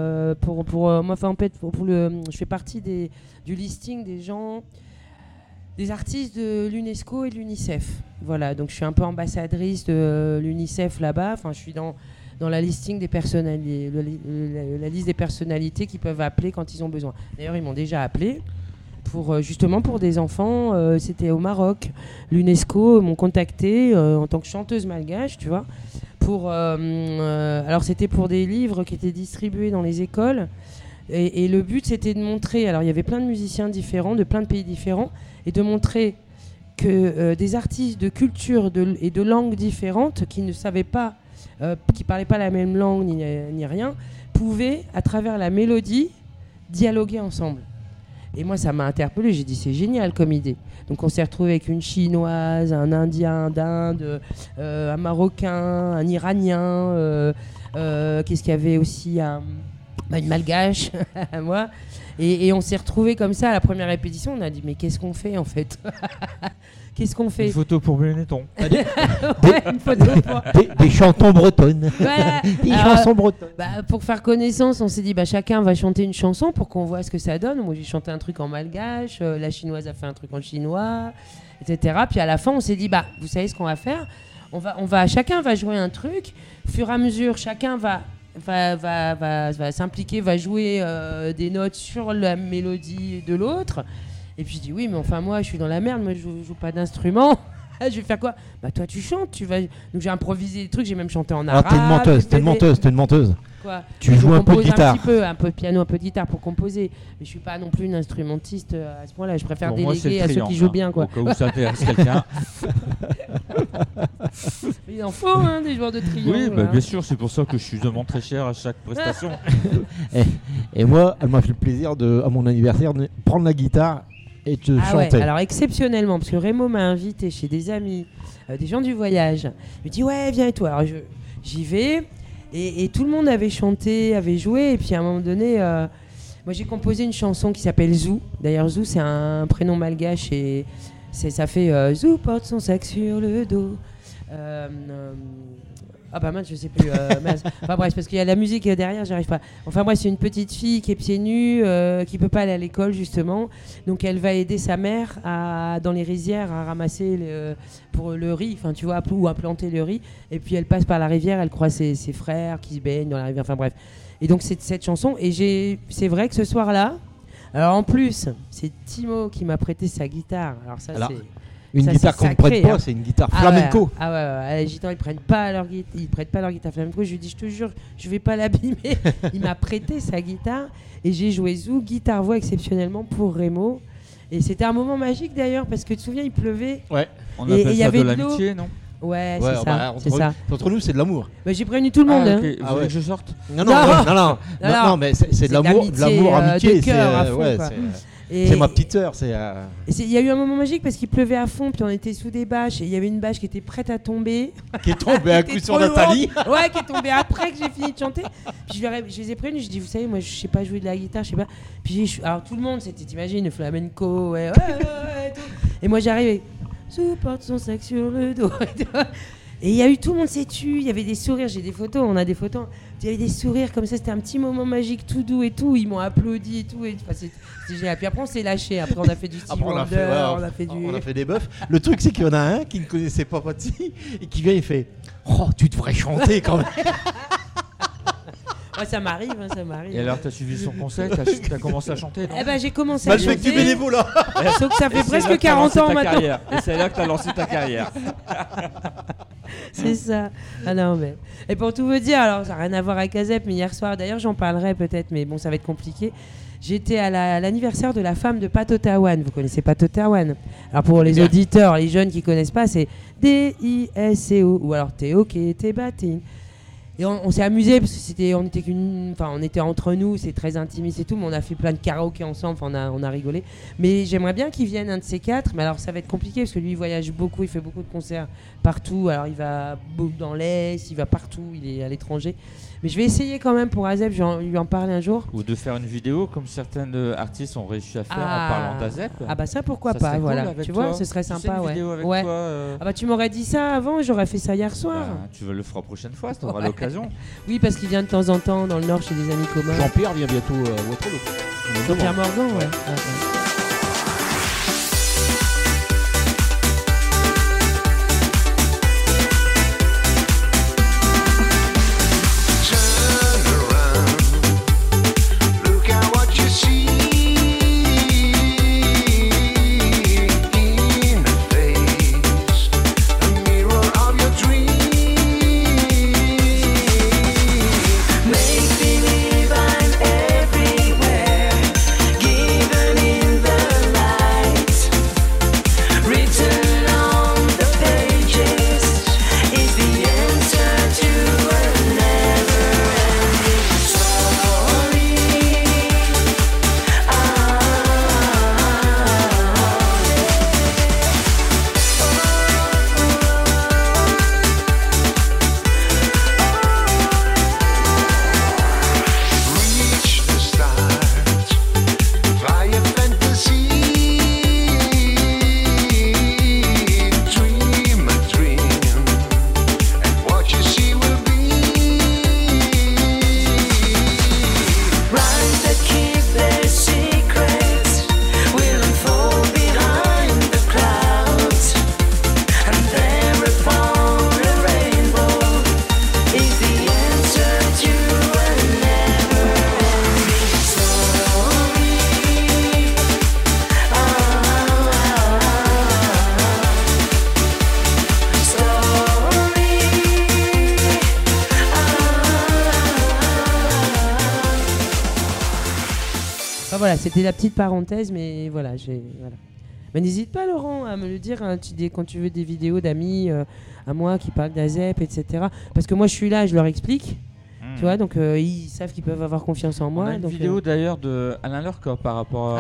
je fais partie du listing des gens, des artistes de l'UNESCO et de l'UNICEF. Voilà, donc je suis un peu ambassadrice de l'UNICEF là-bas. Enfin, je suis dans la listing des personnalités, la liste des personnalités qui peuvent appeler quand ils ont besoin. D'ailleurs, ils m'ont déjà appelé justement pour des enfants. C'était au Maroc. L'UNESCO m'ont contacté en tant que chanteuse malgache, tu vois. Alors c'était pour des livres qui étaient distribués dans les écoles et le but c'était de montrer, alors il y avait plein de musiciens différents de plein de pays différents et de montrer que des artistes de culture et de langues différentes qui ne savaient pas, qui parlaient pas la même langue ni rien, pouvaient à travers la mélodie dialoguer ensemble. Et moi, ça m'a interpellée. J'ai dit, c'est génial comme idée. Donc, on s'est retrouvé avec une Chinoise, un Indien d'Inde, un Marocain, un Iranien. Qu'est-ce qu'il y avait aussi une Malgache, moi. Et on s'est retrouvé comme ça à la première répétition. On a dit, mais qu'est-ce qu'on fait en fait? Qu'est-ce qu'on fait? Une photo pour Benetton. Une photo pour... Des chantons bretonnes. Voilà. Des chansons bretonnes. Pour faire connaissance, on s'est dit chacun va chanter une chanson pour qu'on voit ce que ça donne. Moi j'ai chanté un truc en malgache, la chinoise a fait un truc en chinois, etc. Puis à la fin on s'est dit vous savez ce qu'on va faire, chacun va jouer un truc. Au fur et à mesure, chacun va s'impliquer, va jouer des notes sur la mélodie de l'autre. Et puis je dis oui, mais enfin moi je suis dans la merde, moi je joue pas d'instrument. Je vais faire quoi? Toi tu chantes, tu vas. Donc j'ai improvisé des trucs, j'ai même chanté en arabe. T'es une menteuse. Quoi? Tu joues un peu de guitare. Un peu de piano, un peu de guitare pour composer. Mais je suis pas non plus une instrumentiste à ce point-là. Je préfère déléguer à ceux qui jouent bien, quoi. Au cas où ça intéresse quelqu'un. Il en faut des joueurs de triangle. Oui, bien sûr, c'est pour ça que je suis demande très cher à chaque prestation. Et moi, elle m'a fait le plaisir à mon anniversaire de prendre la guitare et de chanter. Ouais. Alors exceptionnellement, parce que Rémo m'a invité chez des amis, des gens du voyage. Il me dit ouais, viens et toi. Alors j'y vais et tout le monde avait chanté, avait joué. Et puis à un moment donné, moi j'ai composé une chanson qui s'appelle Zou. D'ailleurs Zou c'est un prénom malgache et ça fait Zou porte son sac sur le dos. Je sais plus. Enfin bref, parce qu'il y a la musique derrière, j'arrive pas. Enfin bref, c'est une petite fille qui est pieds nus, qui peut pas aller à l'école justement. Donc elle va aider sa mère dans les rizières à ramasser pour le riz, enfin tu vois, ou à planter le riz. Et puis elle passe par la rivière, elle croise ses frères qui se baignent dans la rivière. Enfin bref. Et donc c'est cette chanson. Et c'est vrai que ce soir-là, alors en plus, c'est Timo qui m'a prêté sa guitare. Alors ça c'est. Une guitare qu'on ne prête pas, c'est une guitare flamenco. Les gitans ils prennent pas leur guitare flamenco. Je lui dis je te jure, je vais pas l'abîmer. Il m'a prêté sa guitare et j'ai joué Zou, guitare voix exceptionnellement pour Rémo. Et c'était un moment magique d'ailleurs parce que tu te souviens il pleuvait. Ouais. On appelle ça de l'amitié, non? Ouais, c'est ça. Entre nous, c'est de l'amour. J'ai prévenu tout le monde. Okay. Vous voulez que je sorte? Non, mais c'est de l'amour, amitié. C'est ma petite sœur. Il y a eu un moment magique parce qu'il pleuvait à fond, puis on était sous des bâches et il y avait une bâche qui était prête à tomber. Qui est tombée à coup sur Nathalie. Ouais, qui est tombée après que j'ai fini de chanter. Puis je les ai prévenus, je dis vous savez, moi je sais pas jouer de la guitare, je sais pas. Puis alors tout le monde, t'imagines, le flamenco, ouais, tout. Et moi j'arrive, Zou porte son sac sur le dos. Et il y a eu tout le monde s'est tu, il y avait des sourires, j'ai des photos, on a des photos. Il y avait des sourires comme ça, c'était un petit moment magique tout doux et tout, ils m'ont applaudi et tout. C'était génial. Puis après on s'est lâché, après on a fait du Stevie Wonder, on a fait des bœufs. Le truc c'est qu'il y en a un qui ne connaissait pas Patsy et qui vient et fait oh tu devrais chanter quand même. Ouais, ça m'arrive. Et alors, t'as suivi son conseil, t'as commencé à chanter, non? J'ai commencé à chanter. Je fais que du bénévolat. Sauf que ça fait presque 40 ans maintenant. Et c'est là que t'as lancé ta carrière. C'est ça. Ah non, mais... Et pour tout vous dire, alors ça n'a rien à voir avec Azep, mais hier soir, d'ailleurs j'en parlerai peut-être, mais bon, ça va être compliqué. J'étais à l'anniversaire de la femme de Pato Taouane. Vous connaissez Pato Taouane? Alors pour les auditeurs, les jeunes qui connaissent pas, c'est D-I-S-C-O ou alors T-O-K-T-Bating. Et on s'est amusé parce que on était entre nous, c'est très intimiste et tout, mais on a fait plein de karaoké ensemble, on a rigolé. Mais j'aimerais bien qu'il vienne un de ces quatre, mais alors ça va être compliqué parce que lui il voyage beaucoup, il fait beaucoup de concerts partout, alors il va dans l'Est, il va partout, il est à l'étranger. Mais je vais essayer quand même pour Azep, je vais lui en parler un jour. Ou de faire une vidéo comme certains artistes ont réussi à faire en parlant d'Azep. Ça pourquoi ça pas, voilà. Cool, tu vois, ce serait sympa, une vidéo avec toi, tu m'aurais dit ça avant, j'aurais fait ça hier soir. Tu le feras prochaine fois, tu auras l'occasion. l'occasion. Oui, parce qu'il vient de temps en temps dans le Nord chez des amis communs. Jean-Pierre vient bientôt à Waterloo. Jean-Pierre Morgan, ouais. Voilà, c'était la petite parenthèse, mais voilà, voilà. Mais n'hésite pas, Laurent, à me le dire hein, quand tu veux des vidéos d'amis à moi qui parlent d'AZEP, etc. Parce que moi, je suis là, je leur explique. Tu vois, donc ils savent qu'ils peuvent avoir confiance en moi. On a une vidéo d'ailleurs de Alain Lurk par rapport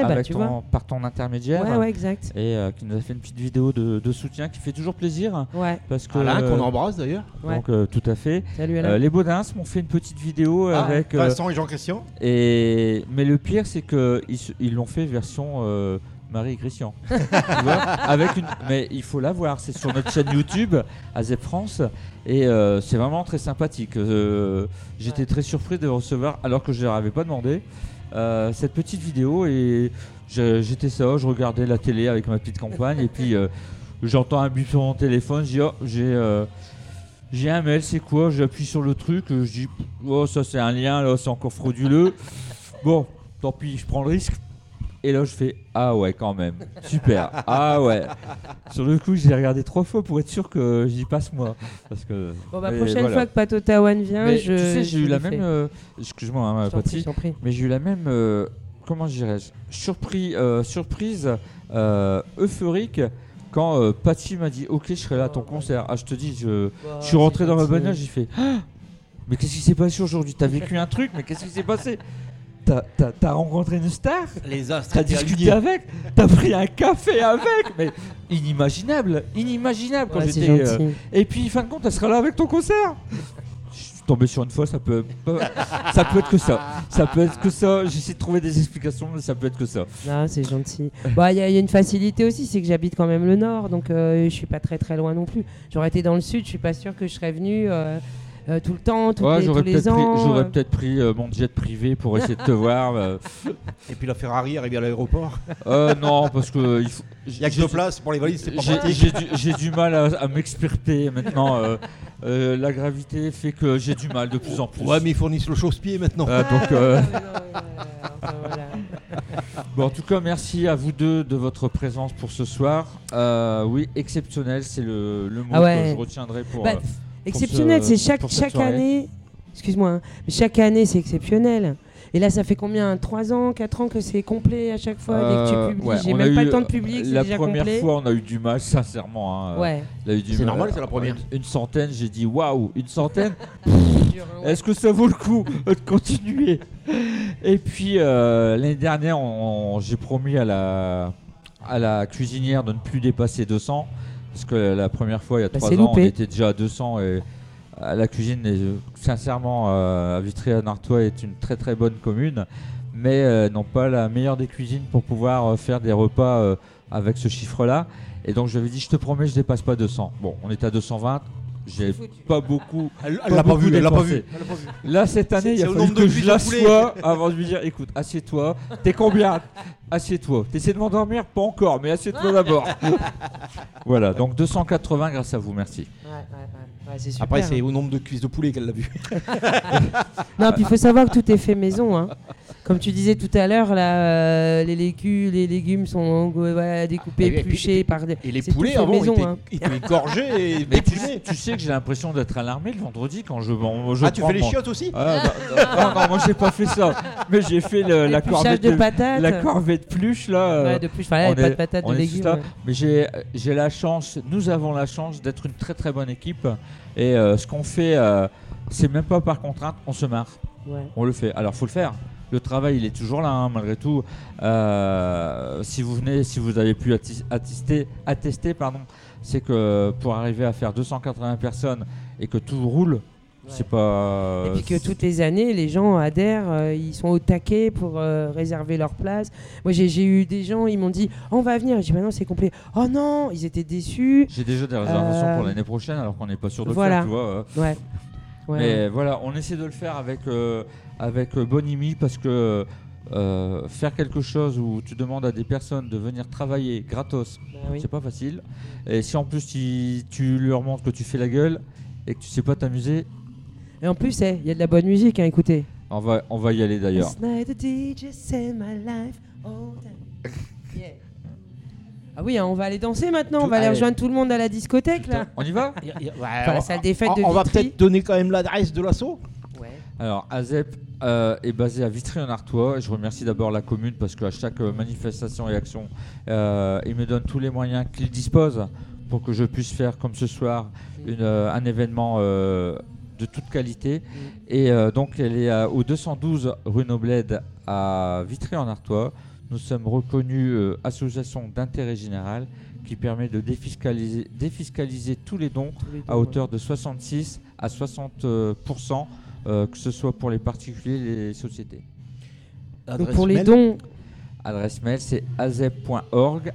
par ton intermédiaire. Ouais, exact. Et qui nous a fait une petite vidéo de soutien qui fait toujours plaisir. Ouais. Parce que, Alain, qu'on embrasse d'ailleurs. Donc tout à fait. Salut Alain. Les Baudins m'ont fait une petite vidéo avec Vincent et Jean-Christian. Mais le pire, c'est qu'ils l'ont fait version Marie et Christian. Tu vois, mais il faut la voir, c'est sur notre chaîne YouTube AZEP France et c'est vraiment très sympathique. J'étais très surpris de recevoir, alors que je ne leur avais pas demandé, cette petite vidéo et j'étais ça, je regardais la télé avec ma petite compagne et puis j'entends un bip sur mon téléphone, je dis j'ai un mail, c'est quoi? J'appuie sur le truc, je dis oh ça c'est un lien, là c'est encore frauduleux. Bon, tant pis, je prends le risque. Et là, je fais ah ouais, quand même, super, ah ouais. Sur le coup, j'ai regardé 3 fois pour être sûr que j'y passe moi. Parce que, bon, prochaine fois que Pato Tawan vient, mais, tu sais, j'ai eu la même. Excuse-moi, hein, Paty, mais j'ai eu la même. Comment dirais-je? Surprise euphorique quand Paty m'a dit ok, je serai là à ton concert. Ah, je te dis, je suis rentré dans ma bagnole, j'ai fait ah, mais qu'est-ce qui s'est passé aujourd'hui? T'as vécu un truc, mais qu'est-ce qui s'est passé? T'as rencontré une star, t'as discuté avec, t'as pris un café avec, mais inimaginable quand j'étais. Et puis fin de compte, elle sera là avec ton concert. Je suis tombé sur une fois, ça peut être que ça. J'essaie de trouver des explications, mais ça peut être que ça. Non, c'est gentil. Bah, y a une facilité aussi, c'est que j'habite quand même le nord, donc je suis pas très très loin non plus. J'aurais été dans le sud, je suis pas sûr que je serais venu. Tout le temps, tous les ans. J'aurais peut-être pris mon jet privé pour essayer de te voir. Et puis la Ferrari arrive à l'aéroport. Non, parce que il y a que 2 places pour les valises, c'est pas pratique. J'ai du mal à m'extirper maintenant. La gravité fait que j'ai du mal de plus en plus. Ouais, mais ils fournissent le chausse-pied maintenant. Bon, en tout cas, merci à vous deux de votre présence pour ce soir. Oui, exceptionnel, c'est le mot que je retiendrai pour. Exceptionnel, c'est chaque année. Excuse-moi, hein, mais chaque année c'est exceptionnel. Et là, ça fait combien? 3 ans, 4 ans que c'est complet à chaque fois dès que tu publies. Ouais, j'ai même pas le temps de publier. La première fois, on a eu du mal, sincèrement. Hein, ouais. C'est normal, c'est la première. Une centaine, j'ai dit waouh, une centaine. Est-ce que ça vaut le coup de continuer? Et puis l'année dernière, j'ai promis à la cuisinière de ne plus dépasser 200. Parce que la première fois, il y a 3 ans, on était déjà à 200 et la cuisine, sincèrement, à Vitry-en-Artois est une très très bonne commune, mais non pas la meilleure des cuisines pour pouvoir faire des repas avec ce chiffre-là. Et donc je lui ai dit, je te promets, je dépasse pas 200. Bon, on est à 220. j'ai pas beaucoup. Elle l'a pas vu, elle l'a pas vu. Là, cette année, il a fallu que je l'assoie avant de lui dire écoute, assieds-toi. T'es combien? Assieds-toi. T'essaies de m'endormir? Pas encore, mais assieds-toi d'abord. Voilà, donc 280 grâce à vous, merci. Ouais, c'est super, après, c'est au nombre de cuisses de poulet qu'elle l'a vu. Non, puis il faut savoir que tout est fait maison. Hein. Comme tu disais tout à l'heure, là, les légumes sont découpés, épluchés par des. Et les poulets avant étaient égorgés et déclinés. Tu sais que j'ai l'impression d'être à l'armée le vendredi quand je tu fais les chiottes aussi? Non, moi j'ai pas fait ça. Mais j'ai fait la corvée de patates. La corvée de pluche là. De pluche, voilà, pas de patates, de légumes. Ouais. Mais j'ai la chance, nous avons la chance d'être une très très bonne équipe. Et ce qu'on fait, c'est même pas par contrainte, on se marre. Ouais. On le fait. Alors faut le faire. Le travail, il est toujours là, hein, malgré tout. Si vous avez pu attester, c'est que pour arriver à faire 280 personnes et que tout roule, c'est pas. Et puis que toutes les années, les gens adhèrent, ils sont au taquet pour réserver leur place. Moi, j'ai eu des gens, ils m'ont dit on va venir. J'ai dit non, c'est complet. Oh non, ils étaient déçus. J'ai déjà des réservations pour l'année prochaine, alors qu'on n'est pas sûr de le faire, tu vois. Ouais. Mais voilà, on essaie de le faire avec bonhomie parce que faire quelque chose où tu demandes à des personnes de venir travailler gratos, c'est pas facile. Et si en plus tu leur montres que tu fais la gueule et que tu sais pas t'amuser. Et en plus, il y a de la bonne musique, hein, écoutez. On va y aller d'ailleurs. Ah oui, hein, on va aller danser maintenant, on va aller rejoindre tout le monde à la discothèque là. On y va? La salle des fêtes de Vitry. On va peut-être donner quand même l'adresse de l'asso. Ouais. Alors ASEP est basé à Vitry-en-Artois. Je remercie d'abord la commune parce qu'à chaque manifestation et action, il me donne tous les moyens qu'il dispose pour que je puisse faire comme ce soir un événement de toute qualité. Et donc elle est au 212 rue Noblède à Vitry-en-Artois. Nous sommes reconnus association d'intérêt général qui permet de défiscaliser tous les dons à hauteur de 66 à 60%, que ce soit pour les particuliers et les sociétés. Donc pour les dons, adresse mail c'est azep.org,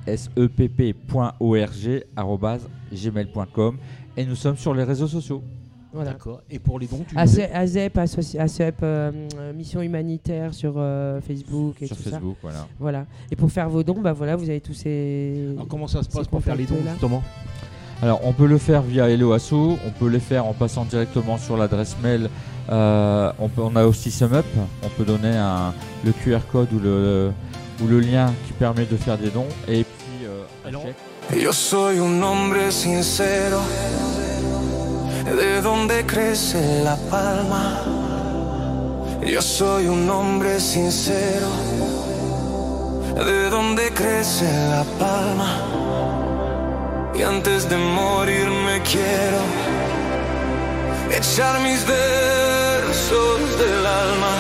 asepp.org@gmail.com, et nous sommes sur les réseaux sociaux. Voilà. D'accord. Et pour les dons, tu ASEP, mission humanitaire sur Facebook et sur tout Facebook, ça. Voilà. Et pour faire vos dons, voilà, vous avez tous ces. Alors comment ça se passe pour faire les dons justement? Alors on peut le faire via Hello Asso, on peut les faire en passant directement sur l'adresse mail. On a aussi SumUp, on peut donner le QR code ou le lien qui permet de faire des dons. Et puis un chèque. Yo soy un hombre sincero. De donde crece la palma. Yo soy un hombre sincero. De donde crece la palma. Y antes de morir me quiero echar mis versos del alma.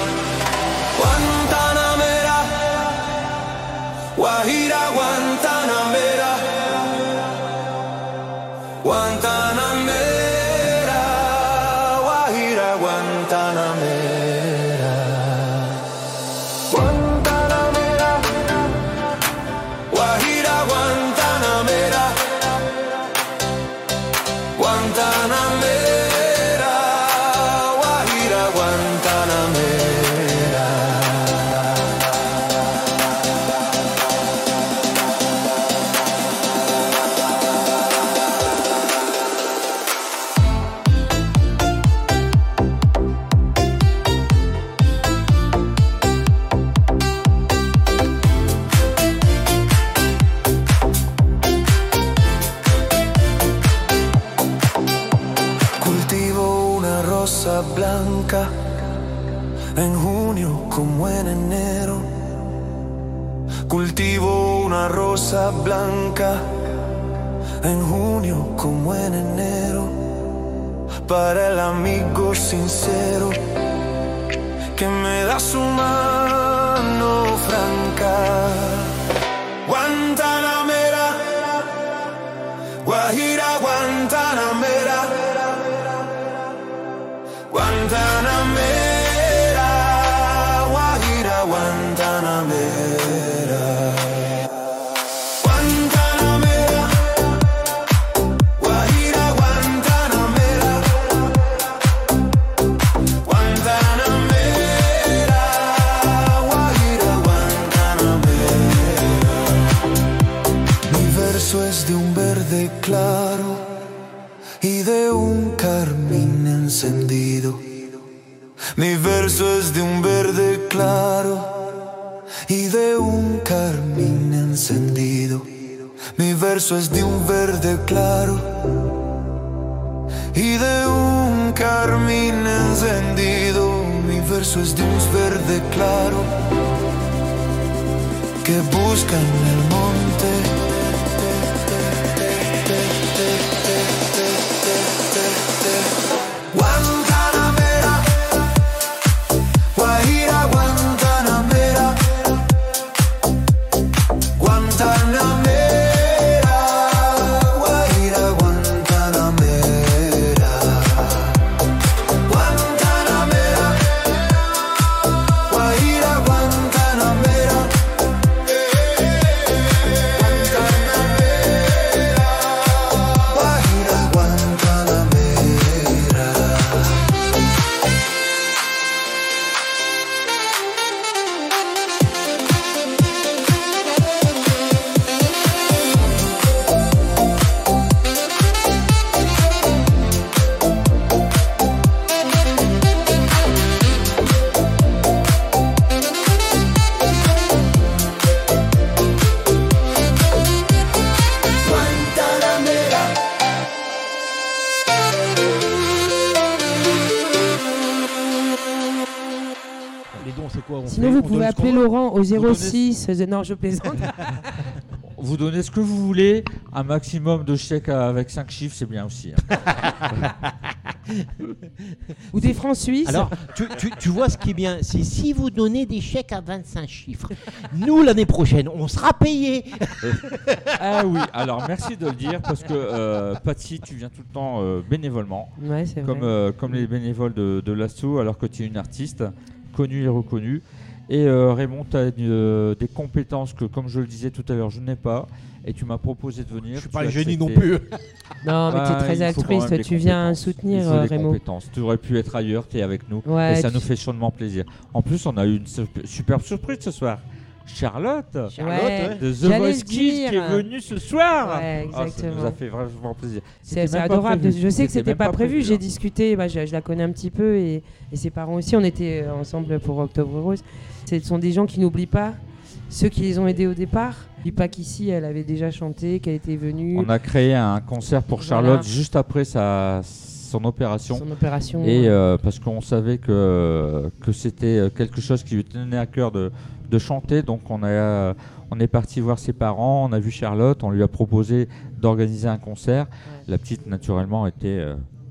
Guantanamera, Guajira, Guantanamera, Guantanamera. Guantanamera, Guantanamera, Guajira, Guantanamera, Guantanamera, Guajira, Guantanamera. Blanca en junio como en enero. Cultivo una rosa blanca en junio como en enero. Para el amigo sincero que me da su mano franca. Guantanamera, Guajira, Guantanamera, Guantanamera, Guajira, Guantanamera. Guantanamera, Guajira, Guantanamera. y de un carmín encendido. Mi verso es de un verde claro y de un carmín encendido. Mi verso es de un verde claro y de un carmín encendido. Mi verso es de un verde claro que busca en el monte. Guantanamera, Guajira, Guantanamera, Guantanamera, Guajira, Guantanamera, Guantanamera, Guajira, Guantanamera, Guajira, Guantanamera. Les dons, c'est quoi? Sinon, vous pouvez appeler Laurent au 06. Non, je plaisante. Vous donnez ce que vous voulez, un maximum de chèques avec 5 chiffres, c'est bien aussi. Ou des francs suisses. Alors, tu vois ce qui est bien, c'est si vous donnez des chèques à 25 chiffres, nous, l'année prochaine, on sera payés. Ah oui, alors merci de le dire, parce que Patsy, tu viens tout le temps bénévolement, Ouais, c'est vrai. comme les bénévoles de l'ASSO, alors que tu es une artiste connue et reconnue. Et Raymond, tu as des compétences que, comme je le disais tout à l'heure, je n'ai pas. Et tu m'as proposé de venir. Je suis pas le génie non plus. Non, mais tu es très il faut quand altruiste. même des Tu viens compétences. soutenir Il faut des Raymond. compétences. Tu aurais pu être ailleurs, tu es avec nous. Ouais, et ça tu- nous fait chaudement plaisir. En plus, on a eu une superbe surprise ce soir. Charlotte, Ouais, de The j'allais Voice le Kids dire. qui est venue ce soir. Ouais, Ah, ça exactement. nous a fait vraiment plaisir. C'est C'était même pas adorable. prévu. Je sais que c'était même pas prévu. J'ai hein. discuté, je la connais un petit peu et ses parents aussi. On était ensemble pour Octobre Rose. Ce sont des gens qui n'oublient pas ceux qui les ont aidés au départ. N'oublie pas qu'ici, elle avait déjà chanté, qu'elle était venue. On a créé un concert pour Charlotte Voilà. juste après son opération. Son opération. Et parce qu'on savait que c'était quelque chose qui lui tenait à cœur de chanter, donc on est parti voir ses parents, on a vu Charlotte, on lui a proposé d'organiser un concert. Ouais. La petite, naturellement, était...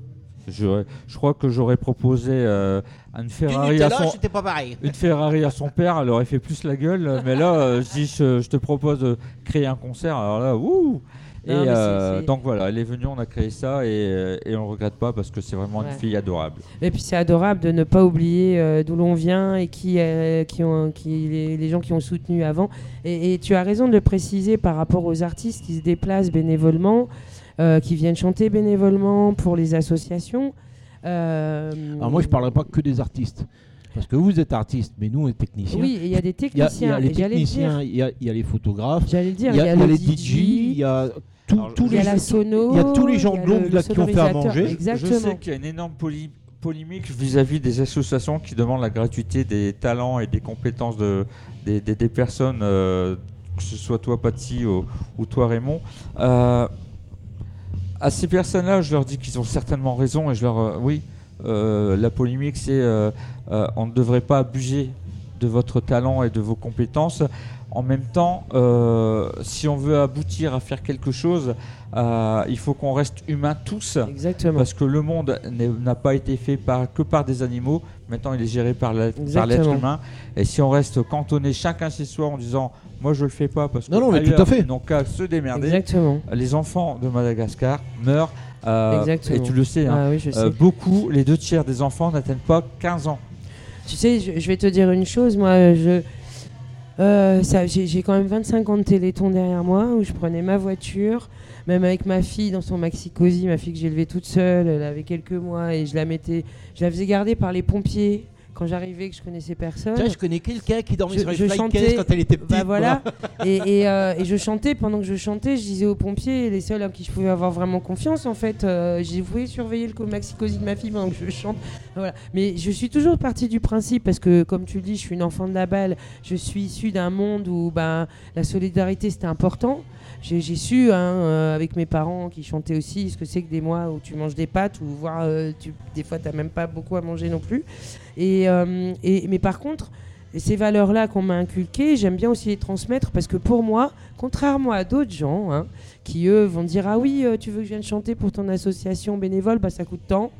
je crois que j'aurais proposé une Ferrari c'était pas pareil. une Ferrari à son père, elle aurait fait plus la gueule, mais là, je dis, je te propose de créer un concert, alors là, ouh. Et Non, mais c'est- donc voilà, elle est venue, on a créé ça et on ne regrette pas parce que c'est vraiment une Ouais. fille adorable. Et puis c'est adorable de ne pas oublier d'où l'on vient et les gens qui ont soutenu avant. Et tu as raison de le préciser par rapport aux artistes qui se déplacent bénévolement, qui viennent chanter bénévolement pour les associations. Alors moi, je parlerai pas que des artistes. Parce que vous êtes artiste, mais nous, on est techniciens. Oui, et il y a des Il y a techniciens. les et j'allais le dire. techniciens, il y a les photographes, J'allais le dire, il y a le les DJ, DJ, il y a tous il y a les la sono, il y a tous les gens il y a de l'ombre le là qui ont fait à sonorisateur. manger. Exactement. Je sais qu'il y a une énorme polémique vis-à-vis des associations qui demandent la gratuité des talents et des compétences des personnes, que ce soit toi Patsy ou toi Raymond. À ces personnes-là, je leur dis qu'ils ont certainement raison et je leur... oui, la polémique c'est on ne devrait pas abuser de votre talent et de vos compétences. En même temps, si on veut aboutir à faire quelque chose, il faut qu'on reste humains tous. Exactement. Parce que le monde n'a pas été fait que par des animaux. Maintenant, il est géré par l'être Exactement. humain. Et si on reste cantonné chacun chez soi en disant « moi je le fais pas parce que Non, mais tout ailleurs, à fait. ils n'ont qu'à se démerder », Exactement. les enfants de Madagascar meurent. Exactement. Et tu le sais, hein, Ah oui, je sais. beaucoup, les 2/3 des enfants n'atteignent pas 15 ans. Tu sais, je vais te dire une chose, moi, j'ai quand même 25 ans de Téléthon derrière moi, où je prenais ma voiture, même avec ma fille dans son maxi-cosy, ma fille que j'ai élevée toute seule, elle avait quelques mois, et je la faisais garder par les pompiers quand j'arrivais, que je connaissais personne. Tiens, je connais quelqu'un qui dormait sur les chantais, flycases quand elle était petite. Bah voilà. et je chantais, pendant que je chantais, je disais aux pompiers, les seuls à qui je pouvais avoir vraiment confiance, en fait, j'ai voulu surveiller le maxi-cosy de ma fille pendant que je chante. Voilà. Mais je suis toujours partie du principe, parce que comme tu le dis, je suis une enfant de la balle, je suis issue d'un monde où la solidarité c'était important. J'ai su, avec mes parents qui chantaient aussi, ce que c'est que des mois où tu manges des pâtes, ou voire des fois tu n'as même pas beaucoup à manger non plus. Mais par contre, ces valeurs-là qu'on m'a inculquées, j'aime bien aussi les transmettre, parce que pour moi, contrairement à d'autres gens qui eux vont dire ah oui, tu veux que je vienne chanter pour ton association bénévole, ça coûte tant.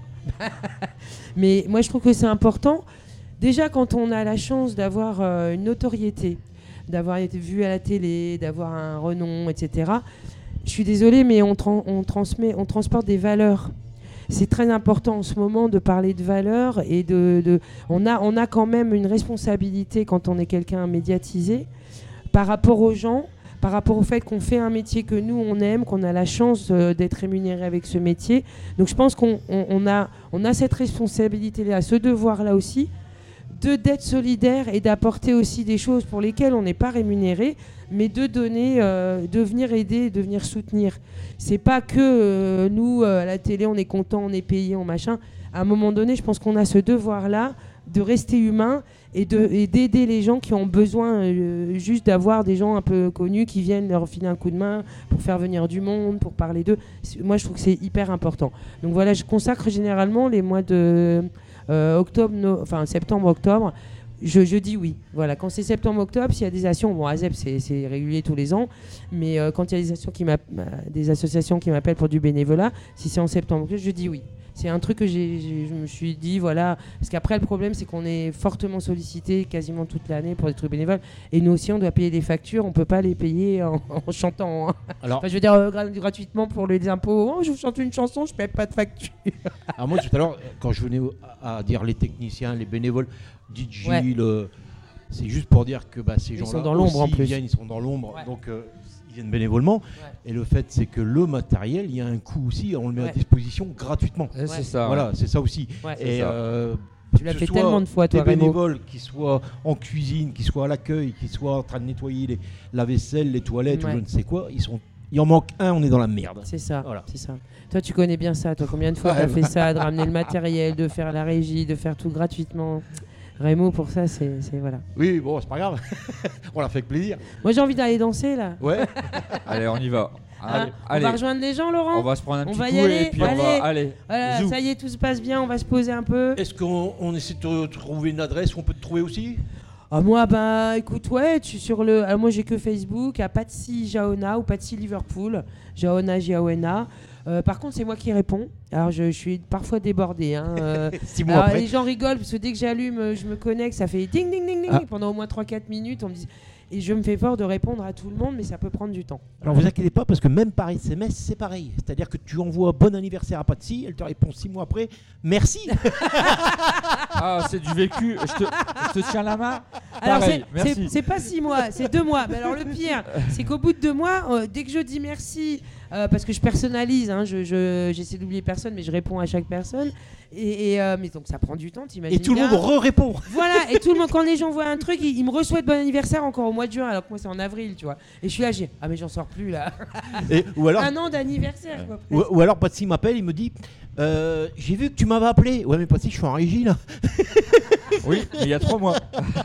Mais moi je trouve que c'est important. Déjà quand on a la chance d'avoir une notoriété, d'avoir été vu à la télé, d'avoir un renom, etc. Je suis désolée, mais on transporte des valeurs. C'est très important en ce moment de parler de valeurs, et on a quand même une responsabilité quand on est quelqu'un médiatisé par rapport aux gens, par rapport au fait qu'on fait un métier que nous on aime, qu'on a la chance d'être rémunéré avec ce métier. Donc je pense qu'on a cette responsabilité-là, ce devoir-là aussi, d'être solidaire et d'apporter aussi des choses pour lesquelles on n'est pas rémunéré, mais de donner, de venir aider, de venir soutenir. C'est pas que nous, à la télé, on est content, on est payé, on machin. À un moment donné, je pense qu'on a ce devoir-là de rester humain et d'aider les gens qui ont besoin juste d'avoir des gens un peu connus qui viennent leur filer un coup de main pour faire venir du monde, pour parler d'eux. Moi, je trouve que c'est hyper important. Donc voilà, je consacre généralement les mois de septembre-octobre, je dis oui. Voilà, quand c'est septembre-octobre, s'il y a des actions, bon, ASEP c'est régulier tous les ans, mais quand il y a des associations qui m'appellent pour du bénévolat, si c'est en septembre, je dis oui. C'est un truc que je me suis dit, voilà, parce qu'après le problème c'est qu'on est fortement sollicité quasiment toute l'année pour des trucs bénévoles, et nous aussi on doit payer des factures, on peut pas les payer en chantant. Alors, je veux dire gratuitement pour les impôts. Oh, je chante une chanson, je paye pas de facture. Alors moi tout à l'heure, quand je venais à dire les techniciens, les bénévoles, DJ, c'est juste pour dire que ces gens-là sont dans l'ombre en plus. Ils sont dans l'ombre, donc ils viennent bénévolement. Et le fait, c'est que le matériel, il y a un coût aussi, on le met à disposition gratuitement. C'est ça. Voilà, c'est ça aussi. Et tu l'as fait tellement de fois, toi, des bénévoles qui soient en cuisine, qui soient à l'accueil, qui soient en train de nettoyer la vaisselle, les toilettes ou je ne sais quoi, il en manque un, on est dans la merde. C'est ça, c'est ça. Toi, tu connais bien ça. Toi, combien de fois tu as fait ça, de ramener le matériel, de faire la régie, de faire tout gratuitement. Rémo, pour ça, c'est voilà. Oui, bon, c'est pas grave. On l'a fait avec plaisir. Moi, j'ai envie d'aller danser, là. Ouais. Allez, on y va. Allez. On va rejoindre les gens, Laurent. On va se prendre un petit coup et puis on va aller. Voilà, ça y est, tout se passe bien, on va se poser un peu. Est-ce qu'on essaie de trouver une adresse où on peut te trouver aussi ? Moi, écoute, tu sur le. Alors, moi, j'ai que Facebook, à Patsy Jaona ou Patsy Liverpool. Jaona, Jaona. Par contre, c'est moi qui réponds. Alors, je suis parfois débordée. 6 mois après. Les gens rigolent parce que dès que j'allume, je me connecte, ça fait ding, ding, ding, ding pendant au moins 3-4 minutes. On me dit... Et je me fais fort de répondre à tout le monde, mais ça peut prendre du temps. Alors, vous inquiétez pas, parce que même par SMS, c'est pareil. C'est-à-dire que tu envoies bon anniversaire à Patsy, elle te répond 6 mois après, merci. Ah, c'est du vécu. Je te tiens la main. Alors, merci. C'est pas 6 mois, c'est 2 mois. Mais alors, le pire, c'est qu'au bout de 2 mois, dès que je dis merci, parce que je personnalise, j'essaie d'oublier personne, mais je réponds à chaque personne. Mais donc ça prend du temps, t'imagines. Et tout le monde répond. Voilà, et tout le monde, quand les gens voient un truc, ils me reçoivent bon anniversaire encore au mois de juin, alors que moi c'est en avril, tu vois. Et je suis là, mais j'en sors plus là. Ou alors, un an d'anniversaire, quoi. Ou alors Patsy m'appelle, il me dit j'ai vu que tu m'avais appelé. Ouais, mais Patsy, je suis en régie là. Oui, mais il y a 3 mois.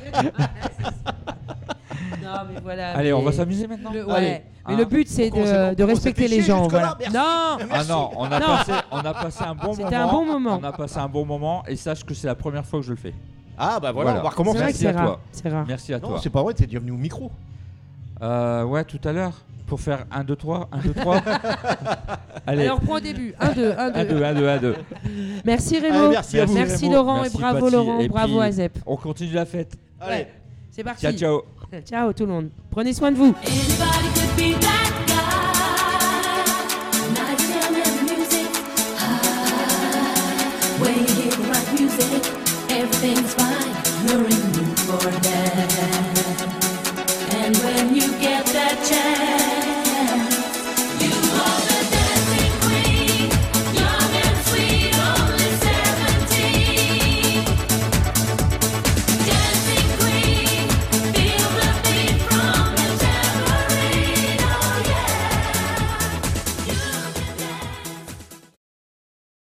Non, mais voilà. Allez, on va s'amuser maintenant. Mais le but, c'est de respecter les gens. Voilà. Non. Ah non, on a passé un bon moment. C'était un bon moment. On a passé un bon moment et sache que c'est la première fois que je le fais. Ah bah voilà. On va recommencer. Merci à toi. C'est rare. Merci à toi. Non, c'est pas vrai, t'es déjà venu au micro. Ouais, tout à l'heure. Pour faire 1, 2, 3, 1, 2, 3. Allez. Alors, prends au début. 1, 2, 1, 2. 1, 2, 1, 2. Merci Rémo. Allez, merci à vous. Merci Laurent et bravo Patsy. Laurent, et bravo Azep. On continue la fête. Allez. C'est parti. Ciao, ciao. Ciao tout le monde. Prenez soin de vous. Everything's fine.